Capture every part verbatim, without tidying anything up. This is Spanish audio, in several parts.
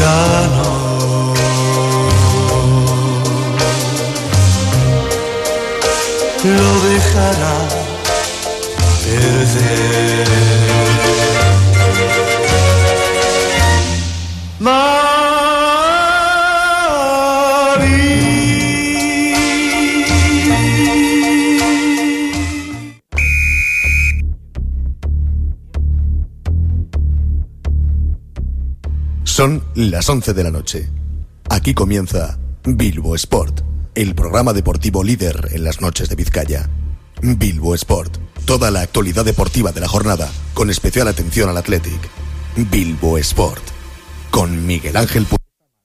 ya no. Lo dejará perder. Son las once de la noche. Aquí comienza Bilbo Sport, el programa deportivo líder en las noches de Vizcaya. Bilbo Sport, toda la actualidad deportiva de la jornada, con especial atención al Athletic. Bilbo Sport, con Miguel Ángel Pu-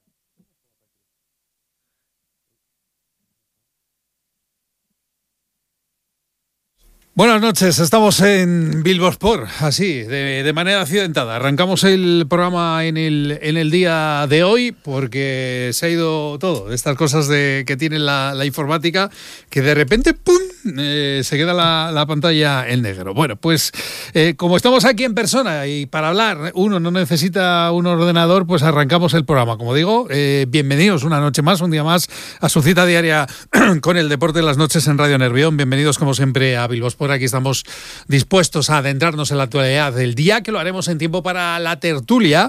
Buenas noches, estamos en Bilbo Sport, así, de, de manera accidentada. Arrancamos el programa en el, en el día de hoy porque se ha ido todo, estas cosas de, que tiene la, la informática, que de repente, ¡pum!, eh, se queda la, la pantalla en negro. Bueno, pues eh, como estamos aquí en persona y para hablar uno no necesita un ordenador, pues arrancamos el programa. Como digo, eh, bienvenidos una noche más, un día más, a su cita diaria con el deporte de las noches en Radio Nervión. Bienvenidos como siempre a Bilbo Sport. Aquí estamos dispuestos a adentrarnos en la actualidad del día, que lo haremos en tiempo para la tertulia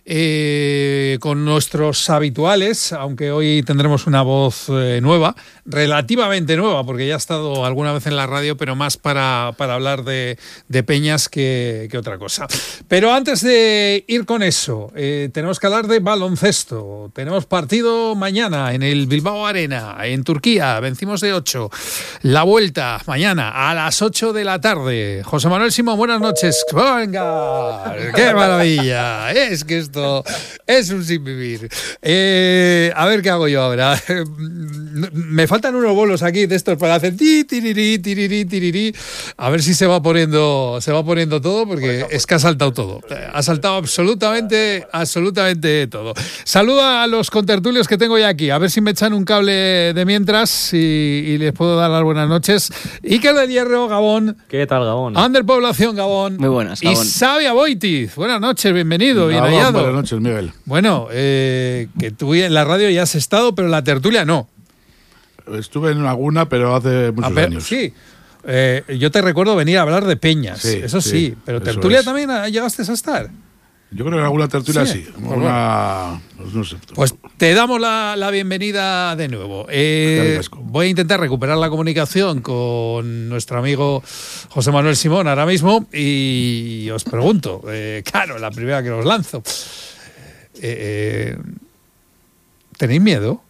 eh, con nuestros habituales, aunque hoy tendremos una voz eh, nueva, relativamente nueva, porque ya ha estado alguna vez en la radio, pero más para, para hablar de, de peñas que, que otra cosa. Pero antes de ir con eso, eh, tenemos que hablar de baloncesto. Tenemos partido mañana en el Bilbao Arena, en Turquía, vencimos de ocho. La vuelta mañana a las ocho de la tarde. José Manuel Simón, buenas noches. ¡Venga! ¡Qué maravilla! Es que esto es un sin vivir. Eh, a ver qué hago yo ahora. Me faltan unos bolos aquí de estos para hacer ti, tirirí, tirirí, tirirí. A ver si se va poniendo, se va poniendo todo, porque es que ha saltado todo. Ha saltado absolutamente, absolutamente todo. Saluda a los contertulios que tengo ya aquí. A ver si me echan un cable de mientras y, y les puedo dar las buenas noches. Iker del Hierro, Gabón. ¿Qué tal, Gabón? Ander Población, Gabón. Muy buenas, Gabón. Y Xavi Boitiz. Buenas noches, bienvenido, bien hallado. Buenas noches, Miguel. Bueno, eh, que tú en la radio ya has estado, pero en la tertulia no. Estuve en alguna, pero hace muchos A ver, años. Sí. Eh, yo te recuerdo venir a hablar de peñas, Sí, eso sí, sí, pero eso tertulia es. también llegaste a estar. Yo creo que en alguna tertulia Sí, sí. pues Alguna, pues no sé. Pues te damos la, la bienvenida de nuevo. Eh, voy a intentar recuperar la comunicación con nuestro amigo José Manuel Simón ahora mismo y os pregunto, eh, claro, la primera que os lanzo. Eh, eh, ¿Tenéis miedo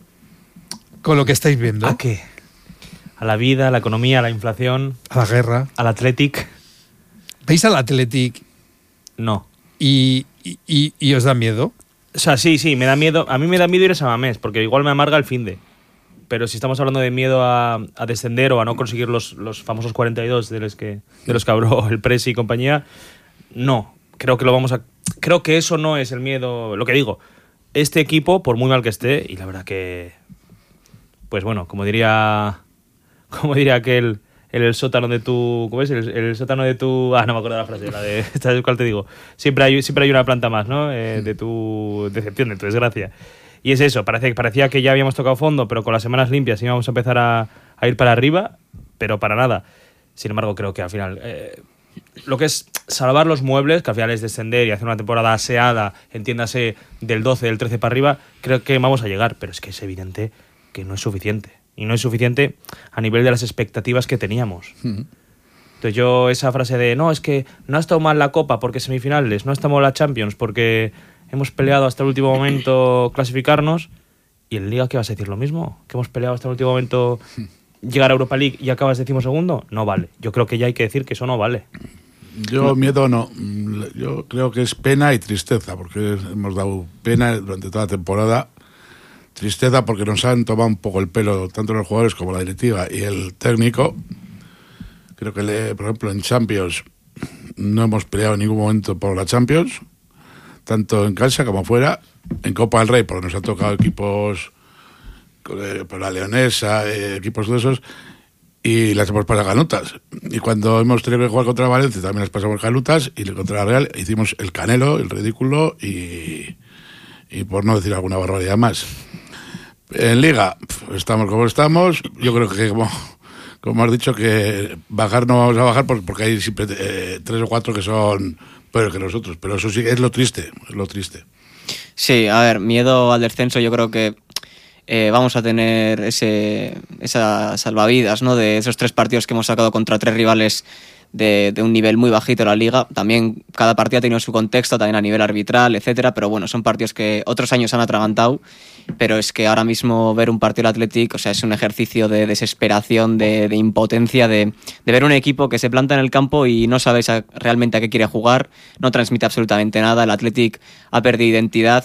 con lo que estáis viendo? ¿A qué? A la vida, a la economía, a la inflación, A la guerra. al Athletic. ¿Veis al Athletic No. y, y, y, y os da miedo? O sea, sí, sí, me da miedo. A mí me da miedo ir a Samamés, porque igual me amarga el finde. Pero si estamos hablando de miedo a, a descender o a no conseguir los, los famosos cuarenta y dos de los que de los que habló el Presi y compañía, no. Creo que lo vamos a. Creo que eso no es el miedo. Lo que digo, este equipo, por muy mal que esté, y la verdad que. Pues bueno, como diría. Como diría aquel. El, el sótano de tu. ¿Cómo es? El, el sótano de tu. Ah, no me acuerdo de la frase, la de. ¿Sabes cuál te digo? Siempre hay, siempre hay una planta más, ¿no? Eh, de tu decepción, de tu desgracia. Y es eso, parece, parecía que ya habíamos tocado fondo, pero con las semanas limpias íbamos a empezar a, a ir para arriba, pero para nada. Sin embargo, creo que al final. Eh, lo que es salvar los muebles, que al final es descender y hacer una temporada aseada, entiéndase, del doce, del trece para arriba, creo que vamos a llegar, pero es que es evidente que no es suficiente. Y no es suficiente a nivel de las expectativas que teníamos. Uh-huh. Entonces yo, esa frase de, no, es que no ha estado mal la Copa porque semifinales, no ha estado mal la Champions porque hemos peleado hasta el último momento clasificarnos, y en Liga, ¿qué vas a decir? ¿Lo mismo? ¿Que hemos peleado hasta el último momento llegar a Europa League y acabas decimosegundo? No vale. Yo creo que ya hay que decir que eso no vale. Yo miedo no. Yo creo que es pena y tristeza, porque hemos dado pena durante toda la temporada. Tristeza porque nos han tomado un poco el pelo tanto los jugadores como la directiva y el técnico. Creo que, le, por ejemplo, en Champions no hemos peleado en ningún momento por la Champions, tanto en casa como fuera. En Copa del Rey, porque nos han tocado equipos eh, por la Leonesa, eh, equipos de esos, y las hemos pasado ganutas. Y cuando hemos tenido que jugar contra Valencia también las pasamos ganutas, y contra la Real hicimos el canelo, el ridículo, y... y por no decir alguna barbaridad más. En Liga, estamos como estamos. Yo creo que, como, como has dicho, que bajar no vamos a bajar porque hay siempre eh, tres o cuatro que son peores que nosotros. Pero eso sí es lo triste, es lo triste. Sí, a ver, miedo al descenso yo creo que eh, vamos a tener ese esa salvavidas, ¿no? De esos tres partidos que hemos sacado contra tres rivales de, de un nivel muy bajito en la liga. También cada partido ha tenido su contexto, también a nivel arbitral, etcétera, pero bueno, son partidos que otros años han atragantado, pero es que ahora mismo ver un partido del Athletic, o sea, es un ejercicio de desesperación, de, de impotencia, de, de ver un equipo que se planta en el campo y no sabes a, realmente a qué quiere jugar, no transmite absolutamente nada. El Athletic ha perdido identidad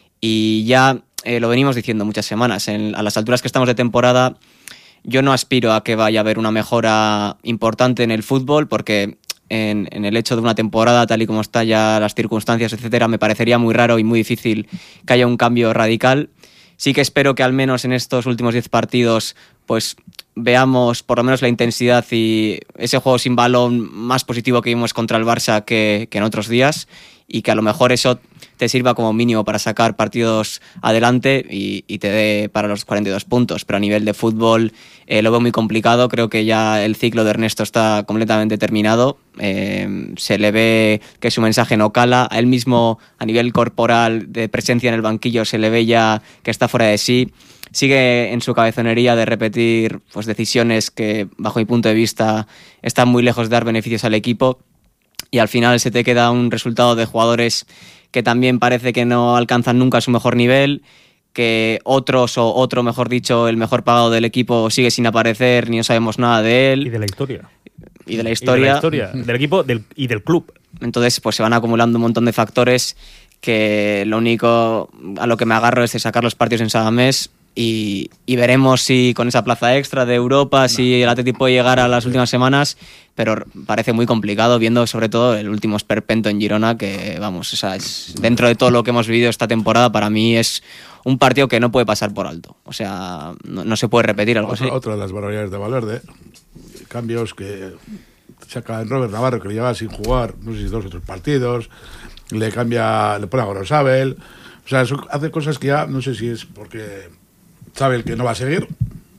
y ya eh, lo venimos diciendo muchas semanas. En, a las alturas que estamos de temporada, yo no aspiro a que vaya a haber una mejora importante en el fútbol, porque en, en el hecho de una temporada, tal y como están ya las circunstancias, etcétera, me parecería muy raro y muy difícil que haya un cambio radical. Sí que espero que al menos en estos últimos diez partidos pues veamos por lo menos la intensidad y ese juego sin balón más positivo que vimos contra el Barça que, que en otros días, y que a lo mejor eso te sirva como mínimo para sacar partidos adelante y, y te dé para los cuarenta y dos puntos. Pero a nivel de fútbol eh, lo veo muy complicado. Creo que ya el ciclo de Ernesto está completamente terminado. Eh, se le ve que su mensaje no cala. A él mismo, a nivel corporal, de presencia en el banquillo, se le ve ya que está fuera de sí. Sigue en su cabezonería de repetir pues, decisiones que, bajo mi punto de vista, están muy lejos de dar beneficios al equipo. Y al final se te queda un resultado de jugadores que también parece que no alcanzan nunca su mejor nivel, que otros, o otro, mejor dicho, el mejor pagado del equipo sigue sin aparecer, ni no sabemos nada de él. Y de la historia. Y de la historia. Y de la historia, del equipo del, y del club. Entonces, pues se van acumulando un montón de factores que lo único a lo que me agarro es de sacar los partidos en Samamés. Y, y veremos si con esa plaza extra de Europa, no. si el Atleti puede llegar a las últimas semanas, pero parece muy complicado viendo sobre todo el último esperpento en Girona, que vamos, o sea, es, dentro de todo lo que hemos vivido esta temporada, para mí es un partido que no puede pasar por alto. O sea, no, no se puede repetir algo otra, así. Otra de las barbaridades de Valverde, cambios que saca en Robert Navarro, que le lleva sin jugar, no sé si dos o tres partidos, le cambia, le pone a Gorosabel, o sea, eso hace cosas que ya no sé si es porque sabe el que no va a seguir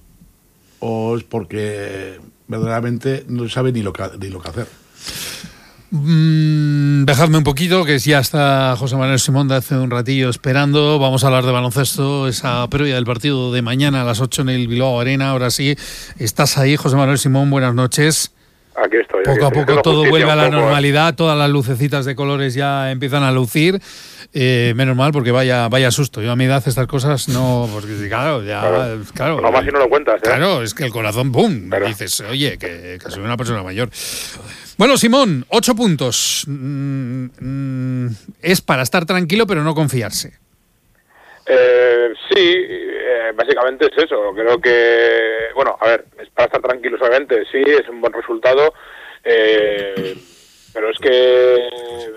o es porque verdaderamente no sabe ni lo que, ni lo que hacer. Mm, dejadme un poquito, que ya está José Manuel Simón de hace un ratillo esperando. Vamos a hablar de baloncesto, esa previa del partido de mañana a las ocho en el Bilbao Arena. Ahora sí, estás ahí, José Manuel Simón, buenas noches. Aquí estoy. Poco aquí a estoy. poco todo vuelve a la poco, normalidad, todas las lucecitas de colores ya empiezan a lucir. Eh, menos mal, porque vaya vaya susto. Yo a mi edad estas cosas no, porque claro, ya, claro. claro no más si no lo cuentas, ¿eh? Claro, es que el corazón, ¡pum! Claro. Dices, oye, que, que soy una persona mayor. Bueno, Simón, ocho puntos. Mm, mm, es para estar tranquilo, pero no confiarse. Eh, sí, eh, básicamente es eso. Creo que, bueno, a ver, es para estar tranquilos, obviamente, sí, es un buen resultado, eh, pero es que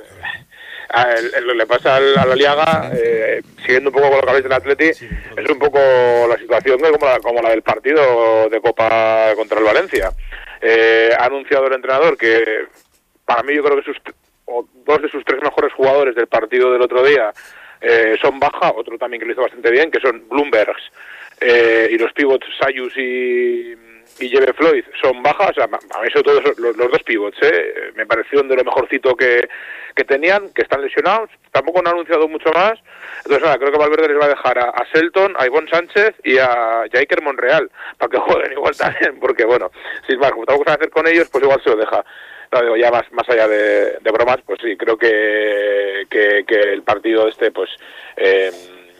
a él, le pasa a la Liaga, eh, siguiendo un poco con lo que habéis del Atleti, sí, es un poco la situación como la, como la del partido de Copa contra el Valencia. Eh, ha anunciado el entrenador que para mí yo creo que sus, o dos de sus tres mejores jugadores del partido del otro día eh, son baja, otro también que lo hizo bastante bien, que son Bloombergs, eh, y los pivots Sayus y, y Jebe Floyd son bajas. O sea, a mí sobre todo los, los dos pivots eh, me parecieron de lo mejorcito que, que tenían, que están lesionados, tampoco han anunciado mucho más. Entonces nada, creo que Valverde les va a dejar a, a Selton, a Ivonne Sánchez y a Iker Monreal para que jueguen igual también, porque bueno, si es más, como tampoco sabe hacer con ellos, pues igual se lo deja. No, digo, ya más más allá de, de bromas, pues sí, creo que, que, que el partido este, pues eh,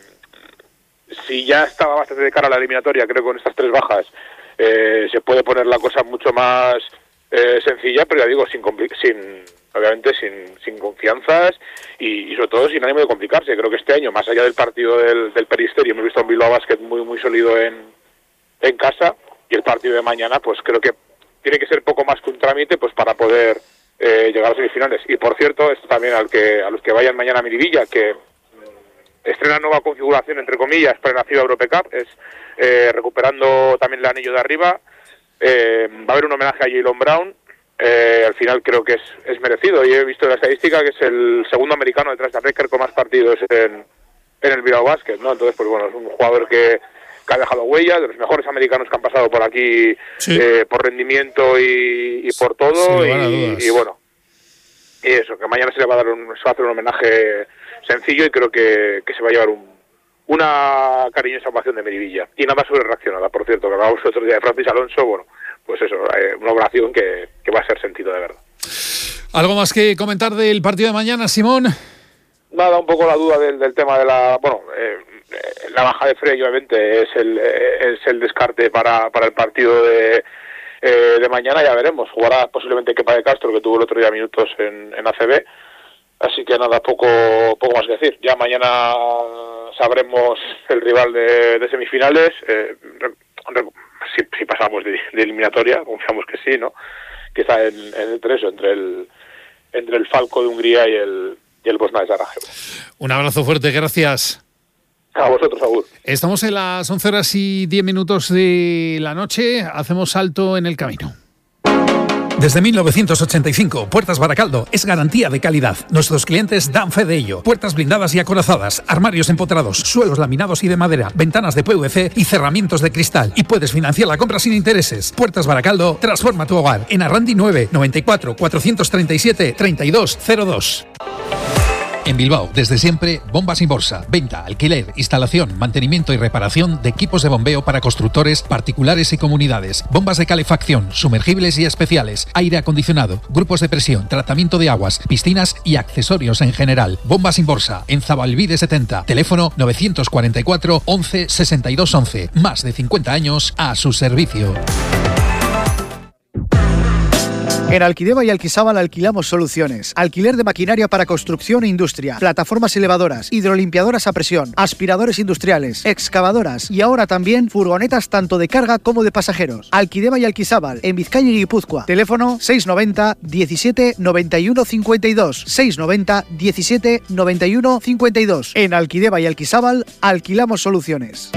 si ya estaba bastante de cara a la eliminatoria, creo que con estas tres bajas eh, se puede poner la cosa mucho más eh, sencilla, pero ya digo, sin sin obviamente sin, sin confianzas y, y sobre todo sin ánimo de complicarse. Creo que este año, más allá del partido del, del Peristeri, hemos visto un Bilbao Basket muy muy sólido en, en casa, y el partido de mañana, pues creo que tiene que ser poco más que un trámite pues para poder eh, llegar a las semifinales. Y por cierto, esto también al que a los que vayan mañana a Miribilla, que estrena nueva configuración, entre comillas, para la FIBA Europecup, es eh, recuperando también el anillo de arriba. Eh, va a haber un homenaje a Jaylen Brown. Eh, al final creo que es, es merecido, y he visto la estadística que es el segundo americano detrás de Reker con más partidos en, en el Bilbao Basket, ¿no? Entonces, pues bueno, es un jugador que, que ha dejado huella, de los mejores americanos que han pasado por aquí, sí. eh, por rendimiento y, y por todo, y, y bueno, y eso, que mañana se le va a dar un, se va a hacer un homenaje sencillo y creo que, que se va a llevar un, una cariñosa ovación de Miribilla. Y nada sobre reaccionada, por cierto, que hablábamos el otro día de Francis Alonso, bueno, pues eso, eh, una ovación que, que va a ser sentido de verdad. ¿Algo más que comentar del partido de mañana, Simón? Nada, un poco la duda del, del tema de la, bueno, eh, la baja de Frey, obviamente, es el, es el descarte para, para el partido de, eh, de mañana, ya veremos. Jugará posiblemente Kepa de Castro, que tuvo el otro día minutos en, en A C B. Así que nada, poco poco más que decir. Ya mañana sabremos el rival de, de semifinales. Eh, re, si, si pasamos de, de eliminatoria, confiamos que sí, ¿no? Que está en, en el tres, entre el entre el Falco de Hungría y el, y el Bosna de Sarajevo. Un abrazo fuerte, gracias. A vosotros, Agur. Estamos en las once horas y diez minutos de la noche. Hacemos salto en el camino. Desde mil novecientos ochenta y cinco, Puertas Baracaldo es garantía de calidad. Nuestros clientes dan fe de ello. Puertas blindadas y acorazadas, armarios empotrados, suelos laminados y de madera, ventanas de P V C y cerramientos de cristal. Y puedes financiar la compra sin intereses. Puertas Baracaldo, transforma tu hogar. En Arrandi nueve, noventa y cuatro, cuatrocientos treinta y siete, treinta y dos cero dos. En Bilbao, desde siempre, Bombas Inborsa. Venta, alquiler, instalación, mantenimiento y reparación de equipos de bombeo para constructores, particulares y comunidades. Bombas de calefacción, sumergibles y especiales, aire acondicionado, grupos de presión, tratamiento de aguas, piscinas y accesorios en general. Bombas Inborsa, en Zabalbide setenta. Teléfono novecientos cuarenta y cuatro, once, sesenta y dos once. Más de cincuenta años a su servicio. En Alquideva y Alquisábal alquilamos soluciones. Alquiler de maquinaria para construcción e industria, plataformas elevadoras, hidrolimpiadoras a presión, aspiradores industriales, excavadoras y ahora también furgonetas tanto de carga como de pasajeros. Alquideva y Alquisábal, en Vizcaya y Guipúzcoa. Teléfono seiscientos noventa, diecisiete, noventa y uno, cincuenta y dos. seiscientos noventa, diecisiete, noventa y uno, cincuenta y dos. En Alquideva y Alquisábal alquilamos soluciones.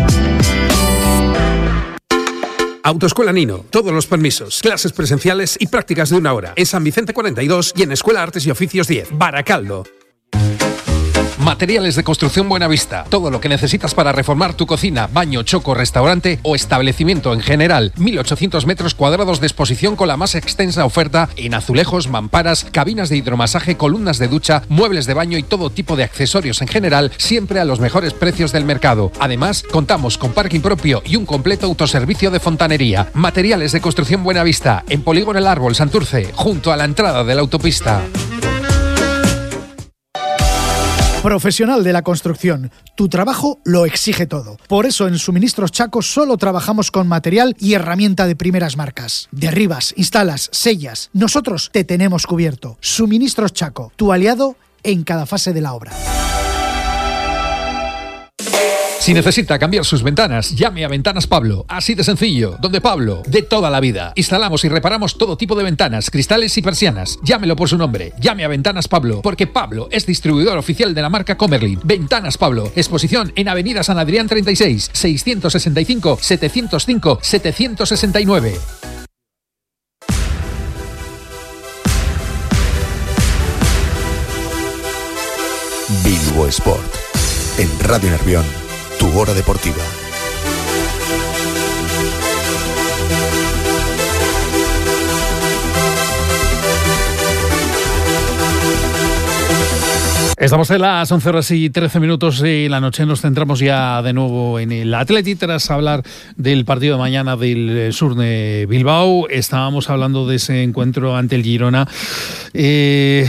Autoescuela Nino, todos los permisos, clases presenciales y prácticas de una hora. En San Vicente cuarenta y dos y en Escuela Artes y Oficios diez, Baracaldo. Materiales de Construcción Buenavista. Todo lo que necesitas para reformar tu cocina, baño, choco, restaurante o establecimiento en general. mil ochocientos metros cuadrados de exposición con la más extensa oferta en azulejos, mamparas, cabinas de hidromasaje, columnas de ducha, muebles de baño y todo tipo de accesorios en general, siempre a los mejores precios del mercado. Además, contamos con parking propio y un completo autoservicio de fontanería. Materiales de Construcción Buenavista, en Polígono El Árbol, Santurce, junto a la entrada de la autopista. Profesional de la construcción, tu trabajo lo exige todo. Por eso en Suministros Chaco solo trabajamos con material y herramienta de primeras marcas. Derribas, instalas, sellas. Nosotros te tenemos cubierto. Suministros Chaco, tu aliado en cada fase de la obra. Si necesita cambiar sus ventanas, llame a Ventanas Pablo. Así de sencillo. Donde Pablo, de toda la vida. Instalamos y reparamos todo tipo de ventanas, cristales y persianas. Llámelo por su nombre. Llame a Ventanas Pablo, porque Pablo es distribuidor oficial de la marca Comerlin. Ventanas Pablo. Exposición en Avenida San Adrián treinta y seis, seiscientos sesenta y cinco, setecientos cinco, setecientos sesenta y nueve. Bilbo Sport. En Radio Nervión. Tu hora deportiva. Estamos en las once horas y trece minutos de la noche. Nos centramos ya de nuevo en el Atleti tras hablar del partido de mañana del Surne Bilbao. Estábamos hablando de ese encuentro ante el Girona. Eh,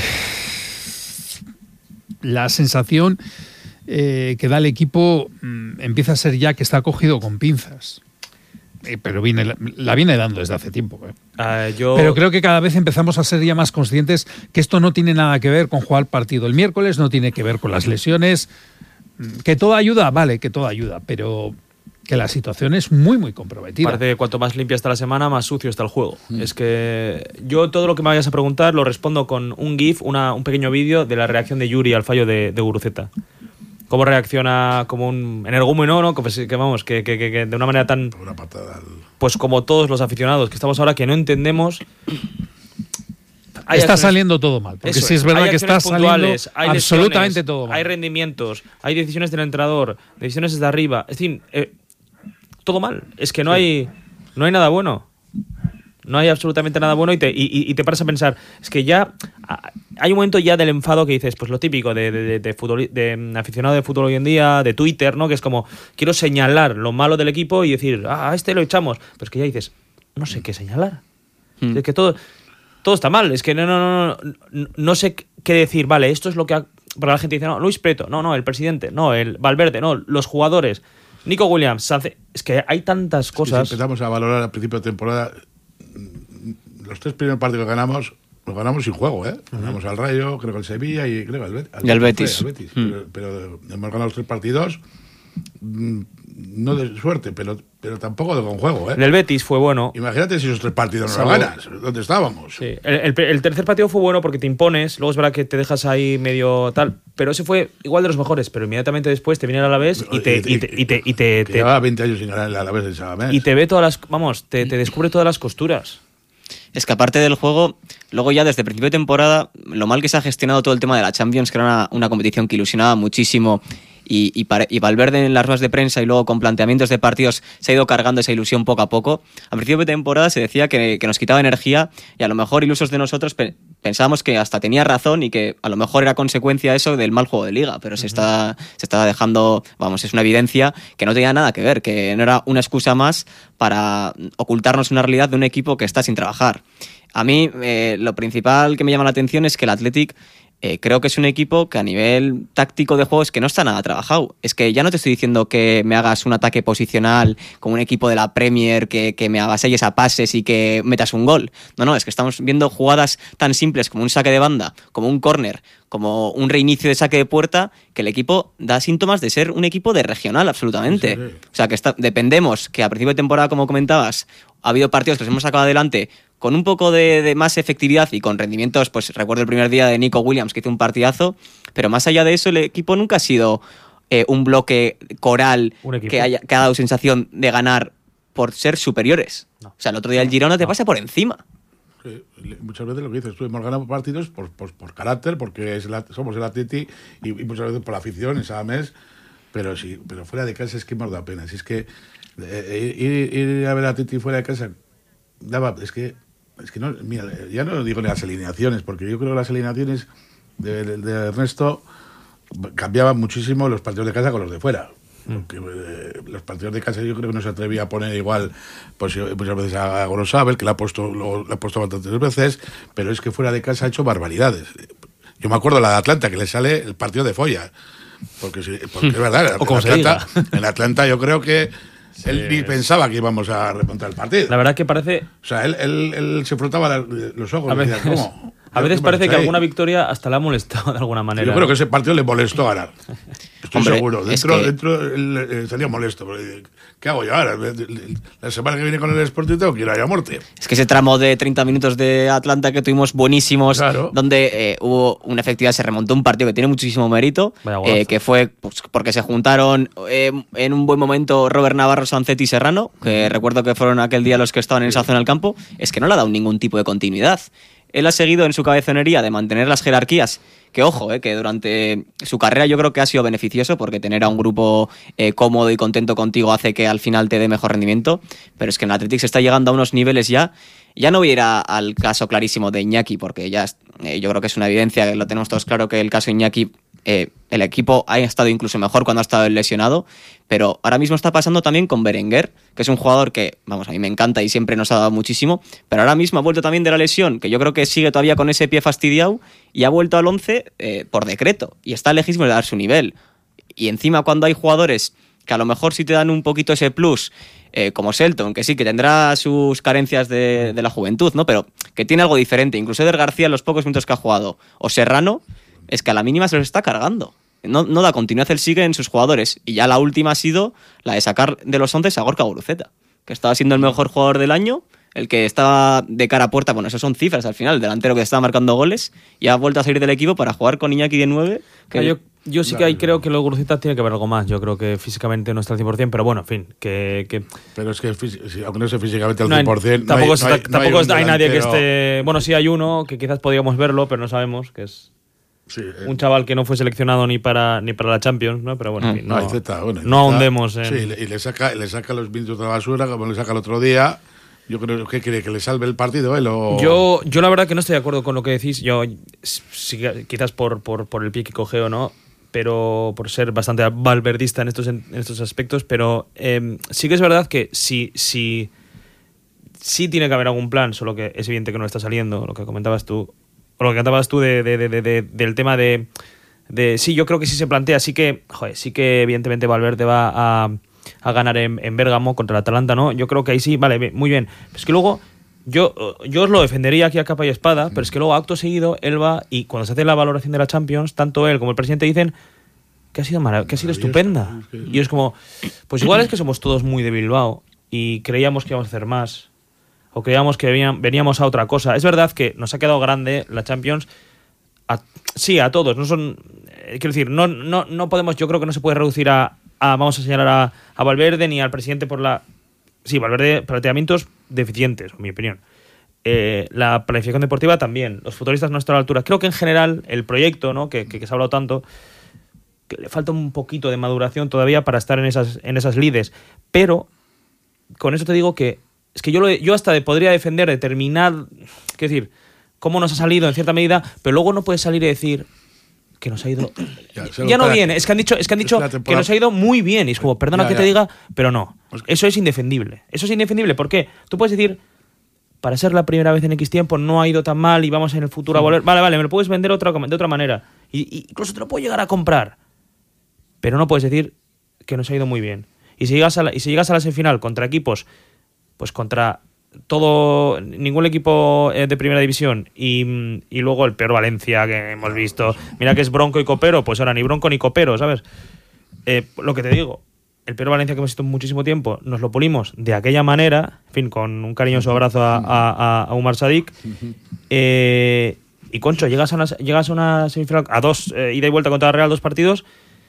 la sensación Eh, que da el equipo mmm, empieza a ser ya que está cogido con pinzas, eh, pero viene, la, la viene dando desde hace tiempo, eh. uh, yo... pero creo que cada vez empezamos a ser ya más conscientes que esto no tiene nada que ver con jugar partido el miércoles, no tiene que ver con las lesiones, que todo ayuda, vale, que todo ayuda, pero que la situación es muy muy comprometida. Parece que cuanto más limpia está la semana, más sucio está el juego. Mm. Es que yo todo lo que me vayas a preguntar lo respondo con un GIF, una, un pequeño vídeo de la reacción de Yuri al fallo de, de Guruceta. Cómo reacciona como un energúmeno, ¿no? Que, que vamos, que, que, que de una manera tan... Una patada al... Pues como todos los aficionados que estamos ahora, que no entendemos hay está acciones, saliendo todo mal. Porque eso sí es verdad hay que está saliendo puntuales, hay absolutamente lesiones, todo mal. Hay rendimientos, hay decisiones del entrenador, decisiones desde arriba. Es decir, eh, todo mal. Es que no, sí. hay, no hay nada bueno. No hay absolutamente nada bueno y te, y, y te paras a pensar. Es que ya hay un momento ya del enfado que dices, pues lo típico de, de, de, fútbol, de aficionado de fútbol hoy en día, de Twitter, ¿no? Que es como, quiero señalar lo malo del equipo y decir, ah, a este lo echamos. Pero es que ya dices, no sé qué señalar. Mm. Es que todo, todo está mal. Es que no, no, no, no, no sé qué decir. Vale, esto es lo que ha... Para la gente dice, no, Luis Prieto, no, no, el presidente, no, el Valverde, no, los jugadores, Nico Williams, Sance... Es que hay tantas cosas. Sí, si empezamos a valorar al principio de temporada... Los tres primeros partidos que ganamos, los ganamos sin juego, ¿eh? Uh-huh. Ganamos al Rayo, creo que al Sevilla y creo que al, Bet- al, y al Betis. Al Betis. Mm. Pero, pero hemos ganado los tres partidos, no de suerte, pero, pero tampoco de con juego, ¿eh? El Betis fue bueno. Imagínate si esos tres partidos no los ganas, ¿dónde estábamos? Sí. El, el, el tercer partido fue bueno porque te impones, luego es verdad que te dejas ahí medio tal, pero ese fue igual de los mejores, pero inmediatamente después te viene el Alavés y te... Y te, y te, y te, te, te llevaba veinte años sin ganar el Alavés del Sabamés. Y te ve todas las... Vamos, te, te descubre todas las costuras. Es que aparte del juego, luego ya desde el principio de temporada, lo mal que se ha gestionado todo el tema de la Champions, que era una, una competición que ilusionaba muchísimo, y, y, para, y Valverde en las ruedas de prensa y luego con planteamientos de partidos se ha ido cargando esa ilusión poco a poco. Al principio de temporada se decía que, que nos quitaba energía y a lo mejor ilusos de nosotros pe- pensábamos que hasta tenía razón y que a lo mejor era consecuencia eso del mal juego de liga, pero uh-huh. se está se está dejando, vamos, es una evidencia que no tenía nada que ver, que no era una excusa más para ocultarnos una realidad de un equipo que está sin trabajar. A mí eh, lo principal que me llama la atención es que el Athletic Eh, creo que es un equipo que a nivel táctico de juego es que no está nada trabajado. Es que ya no te estoy diciendo que me hagas un ataque posicional como un equipo de la Premier, que, que me avaselles a pases y que metas un gol. No, no, es que estamos viendo jugadas tan simples como un saque de banda, como un córner, como un reinicio de saque de puerta, que el equipo da síntomas de ser un equipo de regional absolutamente. Sí, sí. O sea, que está, dependemos que a principio de temporada, como comentabas, ha habido partidos que los hemos sacado adelante con un poco de, de más efectividad y con rendimientos, pues recuerdo el primer día de Nico Williams, que hizo un partidazo, pero más allá de eso, el equipo nunca ha sido eh, un bloque coral un que, haya, que ha dado sensación de ganar por ser superiores. No. O sea, el otro día el Girona te no. pasa por encima. Sí, muchas veces lo que dices tú, hemos ganado partidos por, por, por carácter, porque es la, somos el Atleti, y, y muchas veces por la afición, en cada mes, pero sí, pero fuera de casa es que hemos dado pena. Si es que eh, ir, ir a ver a Atleti fuera de casa daba, es que Es que no, mira, ya no digo ni las alineaciones, porque yo creo que las alineaciones de, de, de Ernesto cambiaban muchísimo los partidos de casa con los de fuera. Porque, eh, los partidos de casa yo creo que no se atrevía a poner igual, pues muchas veces a Gorosabel, que le ha puesto lo, le ha puesto bastantes veces, pero es que fuera de casa ha hecho barbaridades. Yo me acuerdo la de Atlanta, que le sale el partido de folla. Porque, porque es verdad, en Atlanta, en Atlanta yo creo que Sí, él ni pensaba que íbamos a remontar el partido. La verdad que parece... O sea, él, él, él se frotaba la, los ojos. A veces, decía, ¿cómo? A veces parece que ahí? alguna victoria hasta le ha molestado de alguna manera. Yo creo que ese partido le molestó ganar. Estoy Hombre, seguro. Dentro, que... dentro él, él salía molesto. ¿Qué hago yo ahora? La semana que viene con el Sporting tengo que ir a muerte. Es que ese tramo de treinta minutos de Atlanta que tuvimos buenísimos, claro. donde eh, hubo una efectividad, se remontó un partido que tiene muchísimo mérito, eh, que fue pues, porque se juntaron eh, en un buen momento Robert Navarro, Sancetti y Serrano, que recuerdo que fueron aquel día los que estaban en esa zona del campo. Es que no le ha dado ningún tipo de continuidad. Él ha seguido en su cabezonería de mantener las jerarquías, que ojo, eh, que durante su carrera yo creo que ha sido beneficioso, porque tener a un grupo eh, cómodo y contento contigo hace que al final te dé mejor rendimiento, pero es que en el Athletic se está llegando a unos niveles ya. Ya no voy a ir a, al caso clarísimo de Iñaki, porque ya eh, yo creo que es una evidencia, que lo tenemos todos claro, que el caso Iñaki, eh, el equipo ha estado incluso mejor cuando ha estado el lesionado, pero ahora mismo está pasando también con Berenguer, que es un jugador que, vamos, a mí me encanta y siempre nos ha dado muchísimo, pero ahora mismo ha vuelto también de la lesión, que yo creo que sigue todavía con ese pie fastidiado, y ha vuelto al once eh, por decreto, y está lejísimo de dar su nivel. Y encima cuando hay jugadores que a lo mejor sí te dan un poquito ese plus, eh, como Selton, que sí, que tendrá sus carencias de, de la juventud, ¿no? Pero que tiene algo diferente. Incluso Eder García, en los pocos minutos que ha jugado, o Serrano, es que a la mínima se los está cargando. No, no da continuidad, él sigue en sus jugadores. Y ya la última ha sido la de sacar de los once a Gorka Guruceta, que estaba siendo el mejor jugador del año, el que estaba de cara a puerta. Bueno, esas son cifras al final, el delantero que estaba marcando goles, y ha vuelto a salir del equipo para jugar con Iñaki de nueve. Que... Yo, Yo sí que ahí creo que lo de Guruceta tiene que ver algo más. Yo creo que físicamente no está al cien por ciento, pero bueno, en fin, que... que pero es que aunque no esté físicamente al no hay, cien por ciento, tampoco, no hay, está, no hay, tampoco no hay, hay nadie que delantero. esté... Bueno, sí hay uno que quizás podríamos verlo, pero no sabemos, que es sí, eh. un chaval que no fue seleccionado ni para ni para la Champions, ¿no? Pero bueno, en fin, no, no, Zeta, bueno, no ahondemos en... Sí, y le saca, le saca los minutos de la basura, como le saca el otro día. Yo creo que quiere que le salve el partido, él o... Yo, yo la verdad que no estoy de acuerdo con lo que decís. Yo, sí, quizás por, por, por el pie que coge o no, pero por ser bastante valverdista en estos, en estos aspectos, pero eh, sí que es verdad que sí, sí, sí tiene que haber algún plan, solo que es evidente que no está saliendo, lo que comentabas tú, o lo que comentabas tú de, de, de, de, de, del tema de, de... Sí, yo creo que sí se plantea, sí que, joder, sí que evidentemente Valverde va a... a ganar en, en Bérgamo contra el Atalanta, ¿no? Yo creo que ahí sí, vale, muy bien. Pero es que luego, yo, yo os lo defendería aquí a capa y espada, pero es que luego, acto seguido, él va y cuando se hace la valoración de la Champions, tanto él como el presidente dicen que ha sido, marav- que ha sido estupenda. Y es como, pues igual es que somos todos muy de Bilbao y creíamos que íbamos a hacer más, o creíamos que veníamos a otra cosa. Es verdad que nos ha quedado grande la Champions, a, sí, a todos, no son... Eh, quiero decir, no, no, no podemos, yo creo que no se puede reducir a A, vamos a señalar a, a Valverde ni al presidente por la... Sí, Valverde, planteamientos deficientes, en mi opinión. Eh, la planificación deportiva también. Los futbolistas no están a la altura. Creo que en general el proyecto, ¿no? que, que, que se ha hablado tanto, que le falta un poquito de maduración todavía para estar en esas, en esas lides. Pero con eso te digo que es que yo, lo, yo hasta podría defender determinar... Quiero decir, cómo nos ha salido en cierta medida, pero luego no puedes salir y decir... que nos ha ido ya, ya no bien, es que han dicho, es que han dicho que, que nos ha ido muy bien y es como, perdona ya, que ya. te diga, pero no, eso es indefendible, eso es indefendible, ¿por qué? Tú puedes decir, para ser la primera vez en X tiempo no ha ido tan mal y vamos en el futuro sí. a volver, vale, vale, me lo puedes vender otra, de otra manera y, y incluso te lo puedo llegar a comprar, pero no puedes decir que nos ha ido muy bien. Y si llegas a la, y si llegas a la semifinal contra equipos, pues contra todo, ningún equipo de primera división y, y luego el peor Valencia que hemos visto, mira que es Bronco y Copero, pues ahora ni Bronco ni Copero, ¿sabes? Eh, lo que te digo, el peor Valencia que hemos visto en muchísimo tiempo, nos lo pulimos de aquella manera, en fin, con un cariñoso abrazo a, a, a Umar Sadik, eh, y Concho, llegas a una, llegas a una semifinal, a dos, eh, ida y vuelta contra la Real, dos partidos,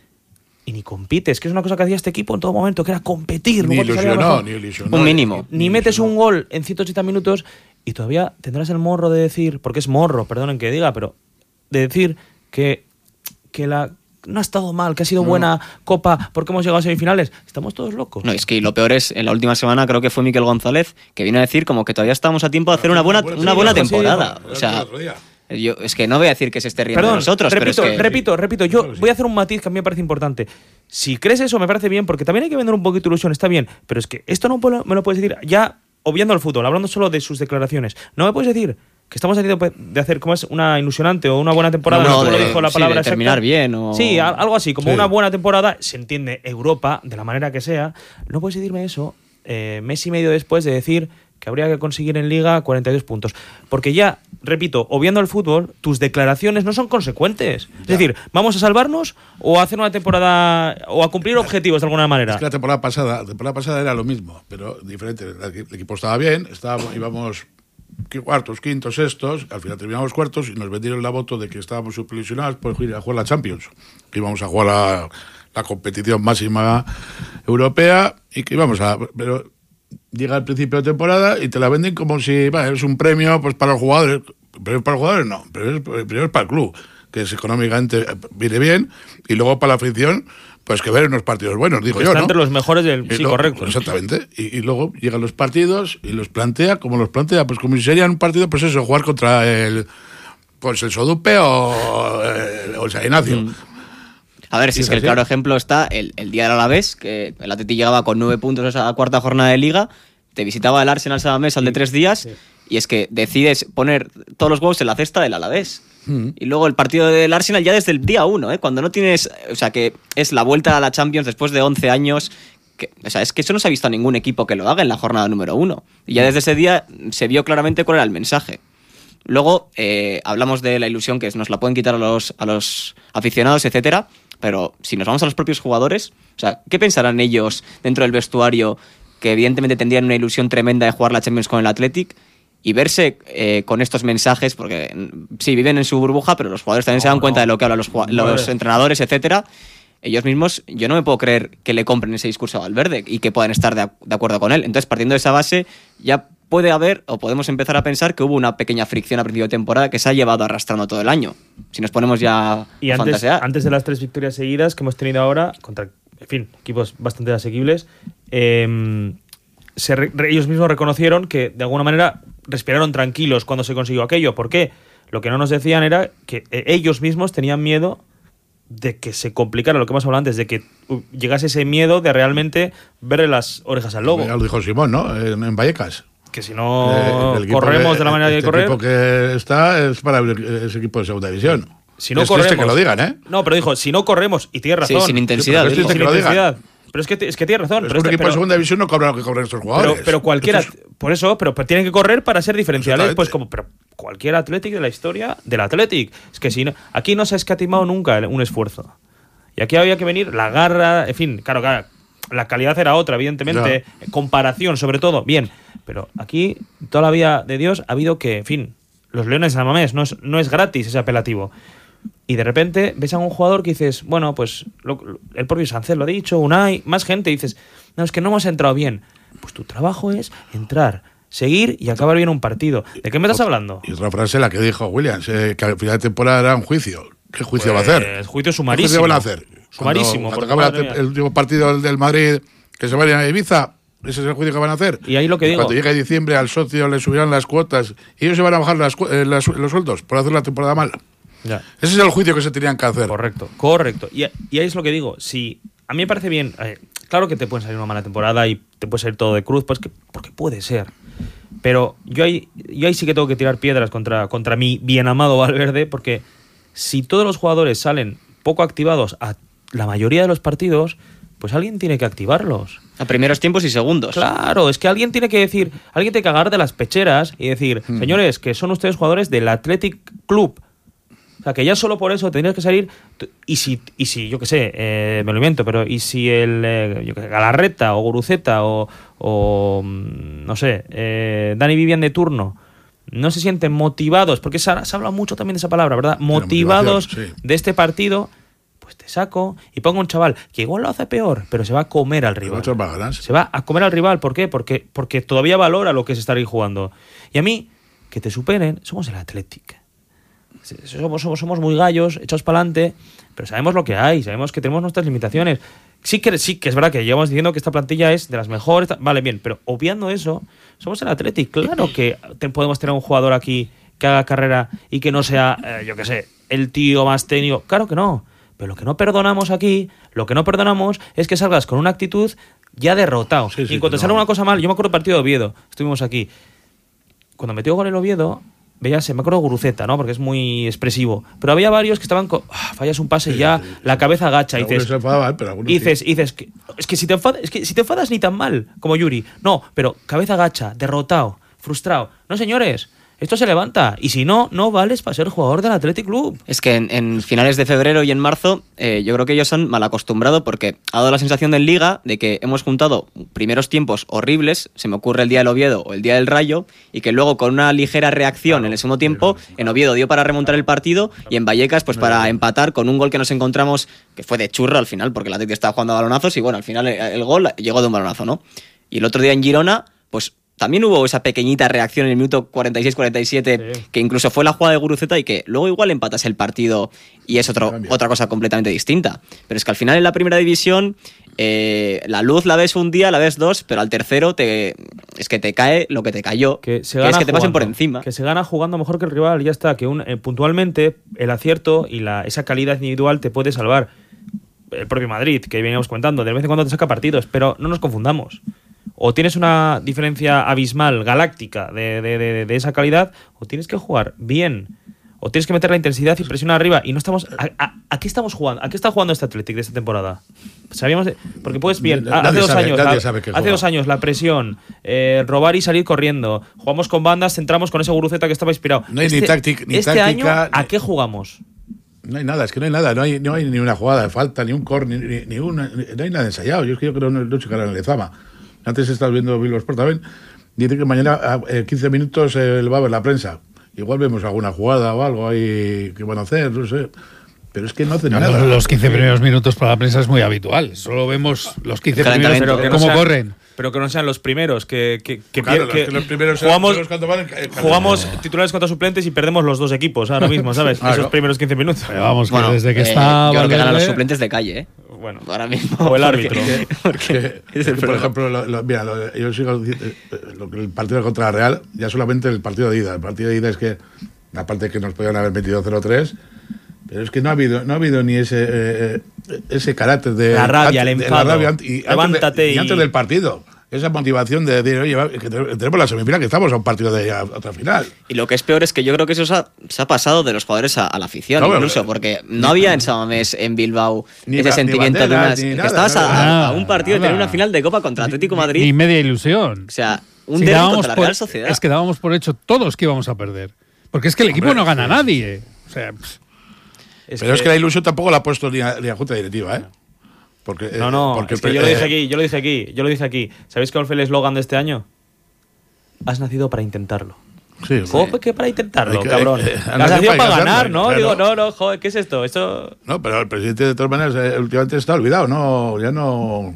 y ni compites, que es una cosa que hacía este equipo en todo momento, que era competir. Ni ilusionó, ni ilusionó. Un mínimo. Ni, ni metes un gol en ciento ochenta minutos y todavía tendrás el morro de decir, porque es morro, perdonen que diga, pero de decir que, que la no ha estado mal, que ha sido no. buena Copa, porque hemos llegado a semifinales. Estamos todos locos. No, es que lo peor es, en la última semana creo que fue Miquel González, que vino a decir como que todavía estamos a tiempo de hacer una buena, una buena temporada. O sea... Yo, es que no voy a decir que se esté riendo Perdón, de nosotros, repito, pero es que... repito, repito, yo voy a hacer un matiz que a mí me parece importante. Si crees eso, me parece bien, porque también hay que vender un poquito de ilusión, está bien, pero es que esto no me lo puedes decir ya obviando el fútbol, hablando solo de sus declaraciones. No me puedes decir que estamos saliendo de hacer como es una ilusionante o una buena temporada, no, no, de, lo dijo la sí, palabra de terminar bien o... Sí, algo así, como sí. una buena temporada, se entiende Europa, de la manera que sea. No puedes decirme eso eh, mes y medio después de decir que habría que conseguir en Liga cuarenta y dos puntos. Porque ya, repito, obviando el fútbol, tus declaraciones no son consecuentes. Ya. Es decir, ¿vamos a salvarnos o a hacer una temporada o a cumplir objetivos de alguna manera? Es que la temporada pasada, la temporada pasada era lo mismo, pero diferente. El equipo estaba bien, estábamos, íbamos cuartos, quintos, sextos, al final terminamos cuartos y nos vendieron la voto de que estábamos superilusionados por ir a jugar la Champions, que íbamos a jugar la, la competición máxima europea y que íbamos a... Pero, llega al principio de temporada y te la venden como si bah, es un premio pues para los jugadores. Pero para los jugadores no, pero es, primero es para el club, que es económicamente viene bien, y luego para la afición, pues que ver unos partidos buenos, digo pues yo, está ¿no? Entre los mejores del... Y sí, luego, correcto. Exactamente. Y, y luego llegan los partidos y los plantea como los plantea, pues como si serían un partido, pues eso, jugar contra el pues el Sodupe o, el, o el San Ignacio. Mm. A ver, si es que el claro ejemplo está el, el día del Alavés, que el Atleti llegaba con nueve puntos a esa cuarta jornada de Liga, te visitaba el Arsenal Samamés al de tres días, sí. Y es que decides poner todos los huevos en la cesta del Alavés. Mm. Y luego el partido del Arsenal ya desde el día uno, ¿eh? Cuando no tienes... O sea, que es la vuelta a la Champions después de once años... Que, o sea, es que eso no se ha visto a ningún equipo que lo haga en la jornada número uno. Y ya desde ese día se vio claramente cuál era el mensaje. Luego eh, hablamos de la ilusión que nos la pueden quitar a los, a los aficionados, etcétera. Pero si nos vamos a los propios jugadores, o sea, ¿qué pensarán ellos dentro del vestuario que evidentemente tendrían una ilusión tremenda de jugar la Champions con el Athletic? y verse eh, con estos mensajes, porque sí, viven en su burbuja, pero los jugadores también no, se dan no. cuenta de lo que hablan los, los entrenadores, etcétera. Ellos mismos, yo no me puedo creer que le compren ese discurso a Valverde y que puedan estar de, de acuerdo con él. Entonces, partiendo de esa base, ya puede haber, o podemos empezar a pensar que hubo una pequeña fricción a principio de temporada que se ha llevado arrastrando todo el año. Si nos ponemos ya y a antes, fantasear. antes de las tres victorias seguidas que hemos tenido ahora, contra, en fin, equipos bastante asequibles, eh, se re, ellos mismos reconocieron que, de alguna manera, respiraron tranquilos cuando se consiguió aquello. ¿Por qué? Lo que no nos decían era que ellos mismos tenían miedo de que se complicara lo que hemos hablado antes, de que llegase ese miedo de realmente verle las orejas al lobo. Ya lo dijo Simón, ¿no? En, en Vallecas. Que si no eh, corremos que, de la manera este de correr... El equipo que está es para ese equipo de segunda división. Si no es corremos... que lo digan, ¿eh? No, pero dijo, si no corremos, y tiene razón... Sí, sin intensidad. Sí, pero, sin que intensidad. Pero es que, es que tiene razón. Es pero un este, equipo pero, de segunda división no cobra lo que cobran estos jugadores. Pero, pero cualquiera... Es... Por eso, pero, pero tienen que correr para ser diferenciales. Pues como pero cualquier Athletic de la historia del Athletic. Es que si no, aquí no se ha escatimado nunca un esfuerzo. Y aquí había que venir la garra, en fin, claro, claro, la calidad era otra, evidentemente, no. comparación sobre todo, bien, pero aquí toda la vida de Dios ha habido que, en fin, los Leones de San Mamés, no es, no es gratis ese apelativo. Y de repente ves a un jugador que dices, bueno, pues lo, el propio Sánchez lo ha dicho, Unai, más gente, y dices, no, es que no hemos entrado bien. Pues tu trabajo es entrar, seguir y acabar bien un partido. ¿De qué me estás hablando? Y otra frase, la que dijo Williams, eh, que al final de temporada era un juicio. ¿Qué juicio pues, va a hacer? Juicio sumarísimo. ¿Qué juicio van a hacer? Sumarísimo. Cuando acabe el último partido del, del Madrid, que se vayan a Ibiza, ese es el juicio que van a hacer. Y ahí lo que digo. Cuando llegue diciembre al socio le subirán las cuotas y ellos se van a bajar las, eh, las, los sueldos por hacer la temporada mal. Ya. Ese es el juicio que se tenían que hacer. Correcto, correcto. Y, y ahí es lo que digo. Si a mí me parece bien, eh, claro que te puede salir una mala temporada y te puede salir todo de cruz, pues que, porque puede ser. Pero yo ahí, yo ahí sí que tengo que tirar piedras contra, contra mi bien amado Valverde, porque si todos los jugadores salen poco activados a la mayoría de los partidos, pues alguien tiene que activarlos. A primeros tiempos y segundos. Claro, es que alguien tiene que decir, alguien tiene que agarrar de las pecheras y decir, hmm. señores, que son ustedes jugadores del Athletic Club. O sea, que ya solo por eso tendrías que salir. Y si, y si yo qué sé, eh, me lo invento, pero y si el eh, yo qué sé, Galarreta o Guruceta o, o no sé, eh, Dani Vivian de turno no se sienten motivados, porque se ha, se ha hablado mucho también de esa palabra, ¿verdad? Motivados sí. de este partido, pues te saco y pongo un chaval que igual lo hace peor, pero se va a comer al rival. Se va a comer al rival, ¿por qué? Porque, porque todavía valora lo que es estar ahí jugando. Y a mí, que te superen, somos el Athletic. Somos, somos, somos muy gallos, echados para adelante, pero sabemos lo que hay, sabemos que tenemos nuestras limitaciones. Sí que, sí que es verdad que llevamos diciendo que esta plantilla es de las mejores, vale, bien, pero obviando eso, somos el Athletic. Claro que te, podemos tener un jugador aquí que haga carrera y que no sea, eh, yo qué sé, el tío más técnico. Claro que no, pero lo que no perdonamos aquí, lo que no perdonamos es que salgas con una actitud ya derrotado. Sí, sí, y cuando te sale no. una cosa mal, yo me acuerdo del partido de Oviedo, estuvimos aquí. Cuando metió gol el Oviedo, veías, me acuerdo de Guruceta, ¿no? Porque es muy expresivo. Pero había varios que estaban con, ah, fallas un pase y ya sí, sí, la cabeza agacha. Y dices, enfadaban, pero y dices, sí. y dices que, es que si te enfadas, es que si te enfadas ni tan mal como Yuri. No, pero cabeza agacha, derrotado, frustrado. No, señores, esto se levanta. Y si no, no vales para ser jugador del Athletic Club. Es que en, en finales de febrero y en marzo, eh, yo creo que ellos han mal acostumbrado, porque ha dado la sensación en Liga de que hemos juntado primeros tiempos horribles, se me ocurre el día del Oviedo o el día del Rayo, y que luego con una ligera reacción claro, en el segundo tiempo, en Oviedo dio para remontar el partido y en Vallecas pues para empatar con un gol que nos encontramos, que fue de churro al final, porque el Athletic estaba jugando a balonazos y bueno, al final el, el gol llegó de un balonazo, ¿no? Y el otro día en Girona, pues también hubo esa pequeñita reacción en el minuto cuarenta y seis cuarenta y siete, sí. que incluso fue la jugada de Guruceta y que luego igual empatas el partido y es otro, otra cosa completamente distinta. Pero es que al final en la primera división eh, la luz la ves un día, la ves dos, pero al tercero te es que te cae lo que te cayó, que, se que es que jugando, te pasen por encima. Que se gana jugando mejor que el rival, ya está, que un, eh, puntualmente el acierto y la, esa calidad individual te puede salvar. El propio Madrid, que veníamos contando, de vez en cuando te saca partidos, pero no nos confundamos. O tienes una diferencia abismal, galáctica, de, de, de, de esa calidad, o tienes que jugar bien, o tienes que meter la intensidad y presionar arriba. Y no estamos. ¿A, a, a qué estamos jugando? ¿A qué está jugando este Athletic de esta temporada? Sabíamos de, porque puedes bien. Nadie hace dos sabe, años, la, hace dos años la presión, eh, robar y salir corriendo. Jugamos con bandas, centramos con ese Guruceta que estaba inspirado. No hay este, ni, táctica, ni este táctica. Año, ¿a qué jugamos? No hay nada, es que no hay nada, no hay, no hay ni una jugada de falta, ni un córner, ni, ni una, no hay nada ensayado. Yo es que yo creo que no, no, no, no Lezama. Antes estás viendo Bilbao Sport también dice que mañana a eh, quince minutos eh, va a ver la prensa. Igual vemos alguna jugada o algo ahí que van a hacer, no sé. Pero es que no hacen No, nada. los quince primeros minutos para la prensa es muy habitual. Solo vemos los quince primeros, pero que no cómo sean- corren. Pero que no sean los primeros, que, que, que, Claro, que- los, que los primeros jugamos, los cuando van, eh, jugamos titulares contra suplentes y perdemos los dos equipos ahora mismo, ¿sabes? Claro. Esos primeros quince minutos. Pero vamos, que Bueno, desde que eh, está yo creo que ganan los Valverde- suplentes de calle, ¿eh? Bueno, Ahora mismo. o el porque- árbitro. porque Que- es es el que, por problema. ejemplo, lo, lo- mira, lo- yo sigo diciendo, eh, lo que el partido contra la Real, ya solamente el partido de ida. El partido de ida es que, aparte que nos podían haber metido cero tres, pero es que no ha habido, no ha habido ni ese eh, eh, ese carácter de La rabia, el de- de enfado. la rabia ante- y antes de- Levántate y antes y- del partido. Esa motivación de decir, oye, va, que te- tenemos la semifinal, que estamos a un partido de a- otra final. Y lo que es peor es que yo creo que eso se ha, se ha pasado de los jugadores a, a la afición, No, pero- incluso, porque no había en San Mamés, en Bilbao, Ni ese ba- ni sentimiento de banderas, unas. ni que nada, estabas a- nada. a, un partido de tener Nada. una final de Copa contra Atlético Madrid. Ni media ilusión. O sea, un Si derbi dábamos contra la por- Real Sociedad. Es que dábamos por hecho todos que íbamos a perder. Porque es que el equipo Hombre, no gana a sí, nadie. O sea, pff, Pero es que la ilusión tampoco la ha puesto ni a, ni a Junta Directiva, ¿eh? Porque, eh, No, no, porque es que yo lo dije aquí, yo lo dije aquí, yo lo dije aquí. ¿Sabéis cuál fue el eslogan de este año? Has nacido para intentarlo. Sí, Joder, ¿qué para intentarlo, Hay que- cabrón? eh, eh, Has has nacido nacido para para ganar, ganarlo, ¿no? claro. Digo, no, no, joder, ¿qué es esto? Esto... No, pero el presidente de todas maneras eh, últimamente está olvidado, no, ya no,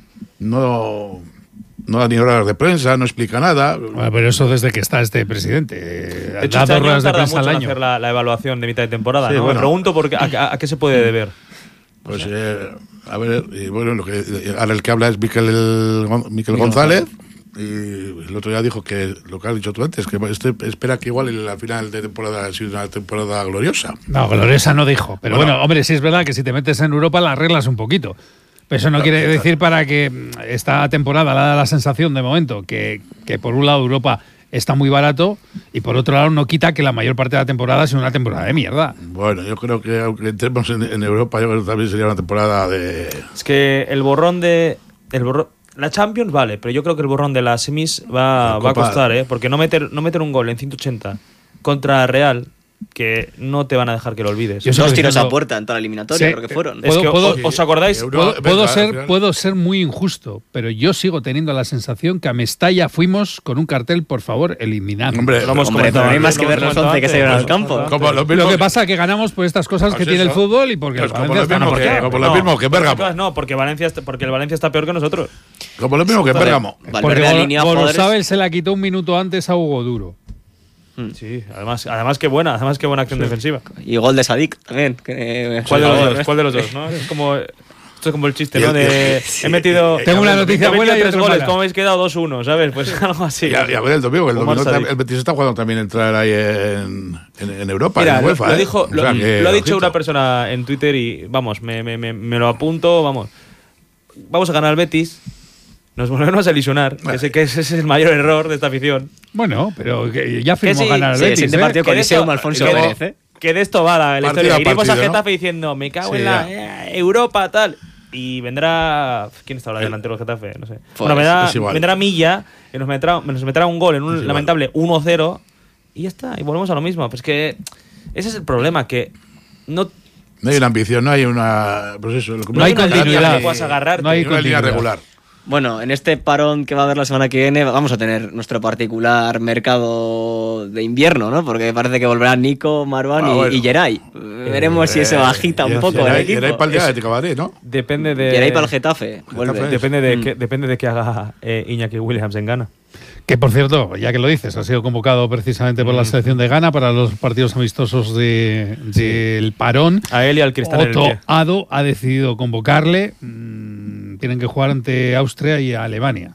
no, no da ni horas de prensa, no explica nada. bueno, pero eso desde que está este presidente. eh, De hecho, da este dos año ruedas de tarda prensa mucho al en año. hacer la, la evaluación de mitad de temporada, Sí, ¿no? bueno. Me pregunto por qué, a, a- a qué se puede deber. Pues eh, a ver, y bueno, lo que ahora el que habla es Miquel, el- Miquel González. Y el otro día dijo que lo que has dicho tú antes, que este espera que igual en la final de temporada ha sido una temporada gloriosa. No, Gloriosa no dijo. Pero Bueno. bueno, hombre, sí es verdad que si te metes en Europa la arreglas un poquito. Pero eso no quiere decir para que mm, esta temporada da la sensación de momento que, que por un lado Europa está muy barato y por otro lado no quita que la mayor parte de la temporada sea una temporada de mierda. Bueno, yo creo que aunque entremos en, en Europa, yo creo que también sería una temporada de... Es que el borrón de... El borrón, la Champions vale, pero yo creo que el borrón de las semis va, La va a Copa- costar, ¿eh? Porque no meter, no meter un gol en ciento ochenta contra Real, que no te van a dejar que lo olvides. Yo sigo Dos tiros diciendo- a puerta en toda la eliminatoria, Sí. creo que fueron. Es ¿Puedo- que, puedo- ¿os acordáis? Euro- Puedo, Venga, puedo al ser, final. puedo ser muy injusto, pero yo sigo teniendo la sensación que a Mestalla fuimos con un cartel, por favor, eliminado. Hombre, Lo hemos Hombre, comentado pero no hay antes, más que lo ver hemos los comentado once que se antes, llevan al lo hemos campo. comentado como lo mismo Lo que pasa es que ganamos por estas cosas Pues que tiene el eso. fútbol y porque Pues el como Valencia lo está mismo que- mejor. como lo mismo que Bérgamo. No, porque Valencia, está- porque el Valencia está peor que nosotros. como lo mismo que Bérgamo. Porque Valverde alinea Gol- jugadores. Gorosabel se la quitó un minuto antes a Hugo Duro. Sí, además, además qué buena, además qué buena acción defensiva. Y gol de Sadik también. Que, ¿Cuál de los por favor, dos? ¿eh? ¿Cuál de los dos? ¿No? Es como, esto es como el chiste, Y ¿no? el- De, sí. he metido. Tengo una noticia he metido buena y tres otra goles, mala. ¿cómo habéis quedado dos uno? ¿Sabes? Pues algo así. Y a, y a ver el domingo, el Omar domingo Sadik. tam- el Betis está jugando también entrar ahí en, en, en Europa, Mira, en lo, UEFA. lo ¿eh? dijo, O lo, sea que, lo ha dicho ojito. una persona en Twitter y vamos, me, me, me, me lo apunto, vamos. Vamos a ganar al Betis, nos volvemos a ilusionar, que, sé que ese es el mayor error de esta afición. Bueno, pero que ya Que firmó sí, ganar al sí, Betis. siguiente ¿eh? partido con Que de Liceo, esto- Alfonso que de- Pérez, ¿eh? Que de esto va la, la Partido historia. a Iremos a partido, ¿no? Getafe diciendo, me cago Sí, en la ya. eh, Europa, tal. Y vendrá. ¿Quién está ahora El- delantero del Getafe? No sé. Pues, bueno, vendrá, es igual. vendrá Milla, y nos meterá, nos meterá un gol en un Es igual. lamentable uno cero. Y ya está, y volvemos a lo mismo. Pues que ese es el problema, que no. No hay una ambición, no hay una. Pues eso, lo que- No hay una línea continuidad. que puedas agarrarte. No hay Hay una línea continuidad. regular. Bueno, en este parón que va a haber la semana que viene vamos a tener nuestro particular mercado de invierno, ¿no? Porque parece que volverán Nico, Marwan Ah, y, bueno. y Geray. Veremos si eso agita un poco el equipo. Y ahí para el Atlético de Madrid, ¿no? Depende de. Geray para el Getafe. Vuelve. Getafe. Depende de, Mm. que, depende de que haga eh, Iñaki Williams en Ghana. Que por cierto, ya que lo dices, ha sido convocado precisamente por la selección de Ghana para los partidos amistosos de- del parón. A él y al Cristal en el Otto pie. Addo ha decidido convocarle. Mm, tienen que jugar ante Austria y Alemania.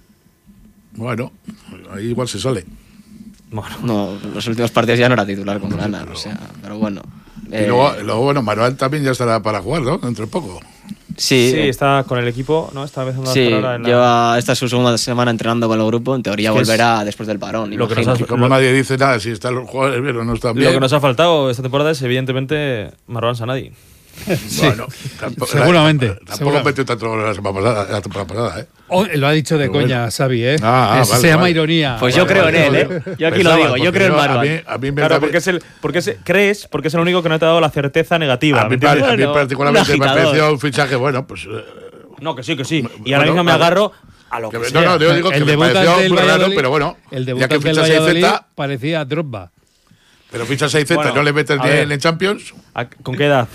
Bueno, ahí igual se sale. Bueno, No, los últimos partidos ya no era titular con Ghana, o sea, pero bueno. Y Eh, luego, luego, bueno, Manuel también ya estará para jugar, ¿no? Dentro de poco. sí, sí, eh, está con el equipo, ¿no? Está empezando a sí, estar ahora en la- lleva esta es su segunda semana entrenando con el grupo, en teoría Es que es volverá después del parón. lo que nos imagino. Y como nadie dice nada, si están los jugadores bien o no están bien. Lo que nos ha faltado esta temporada es, evidentemente, Marwan Sanadi. Bueno, tampoco- Seguramente, Tampoco seguramente. metió tanto la semana pasada, la temporada pasada, ¿eh? Oh, lo ha dicho de Pero coña, bueno. Xavi, ¿eh? Ah, ah, Es- vale, se llama vale. ironía. Pues yo Vale, creo vale, en él, vale. ¿eh? Yo aquí lo Pensaba, digo, yo porque creo en a Marwan. mí, a mí me Claro, da- porque es el, porque es, crees, porque es el único que no te ha dado la certeza negativa. a ¿me mí, entiendes? a mí Bueno, particularmente un me agitador. pareció un fichaje bueno, pues. eh, No, que sí, que sí. Y Bueno, ahora mismo me vale. agarro A lo que Que- sea. no, no, yo digo que el me debut pareció ante el muy raro, Valladolid, pero bueno, el debut ya que ante el fichas Valladolid seis Z, parecía Drogba. pero fichas seis Z, Bueno, no le metes a bien ver. en Champions. ¿A- ¿Con qué edad?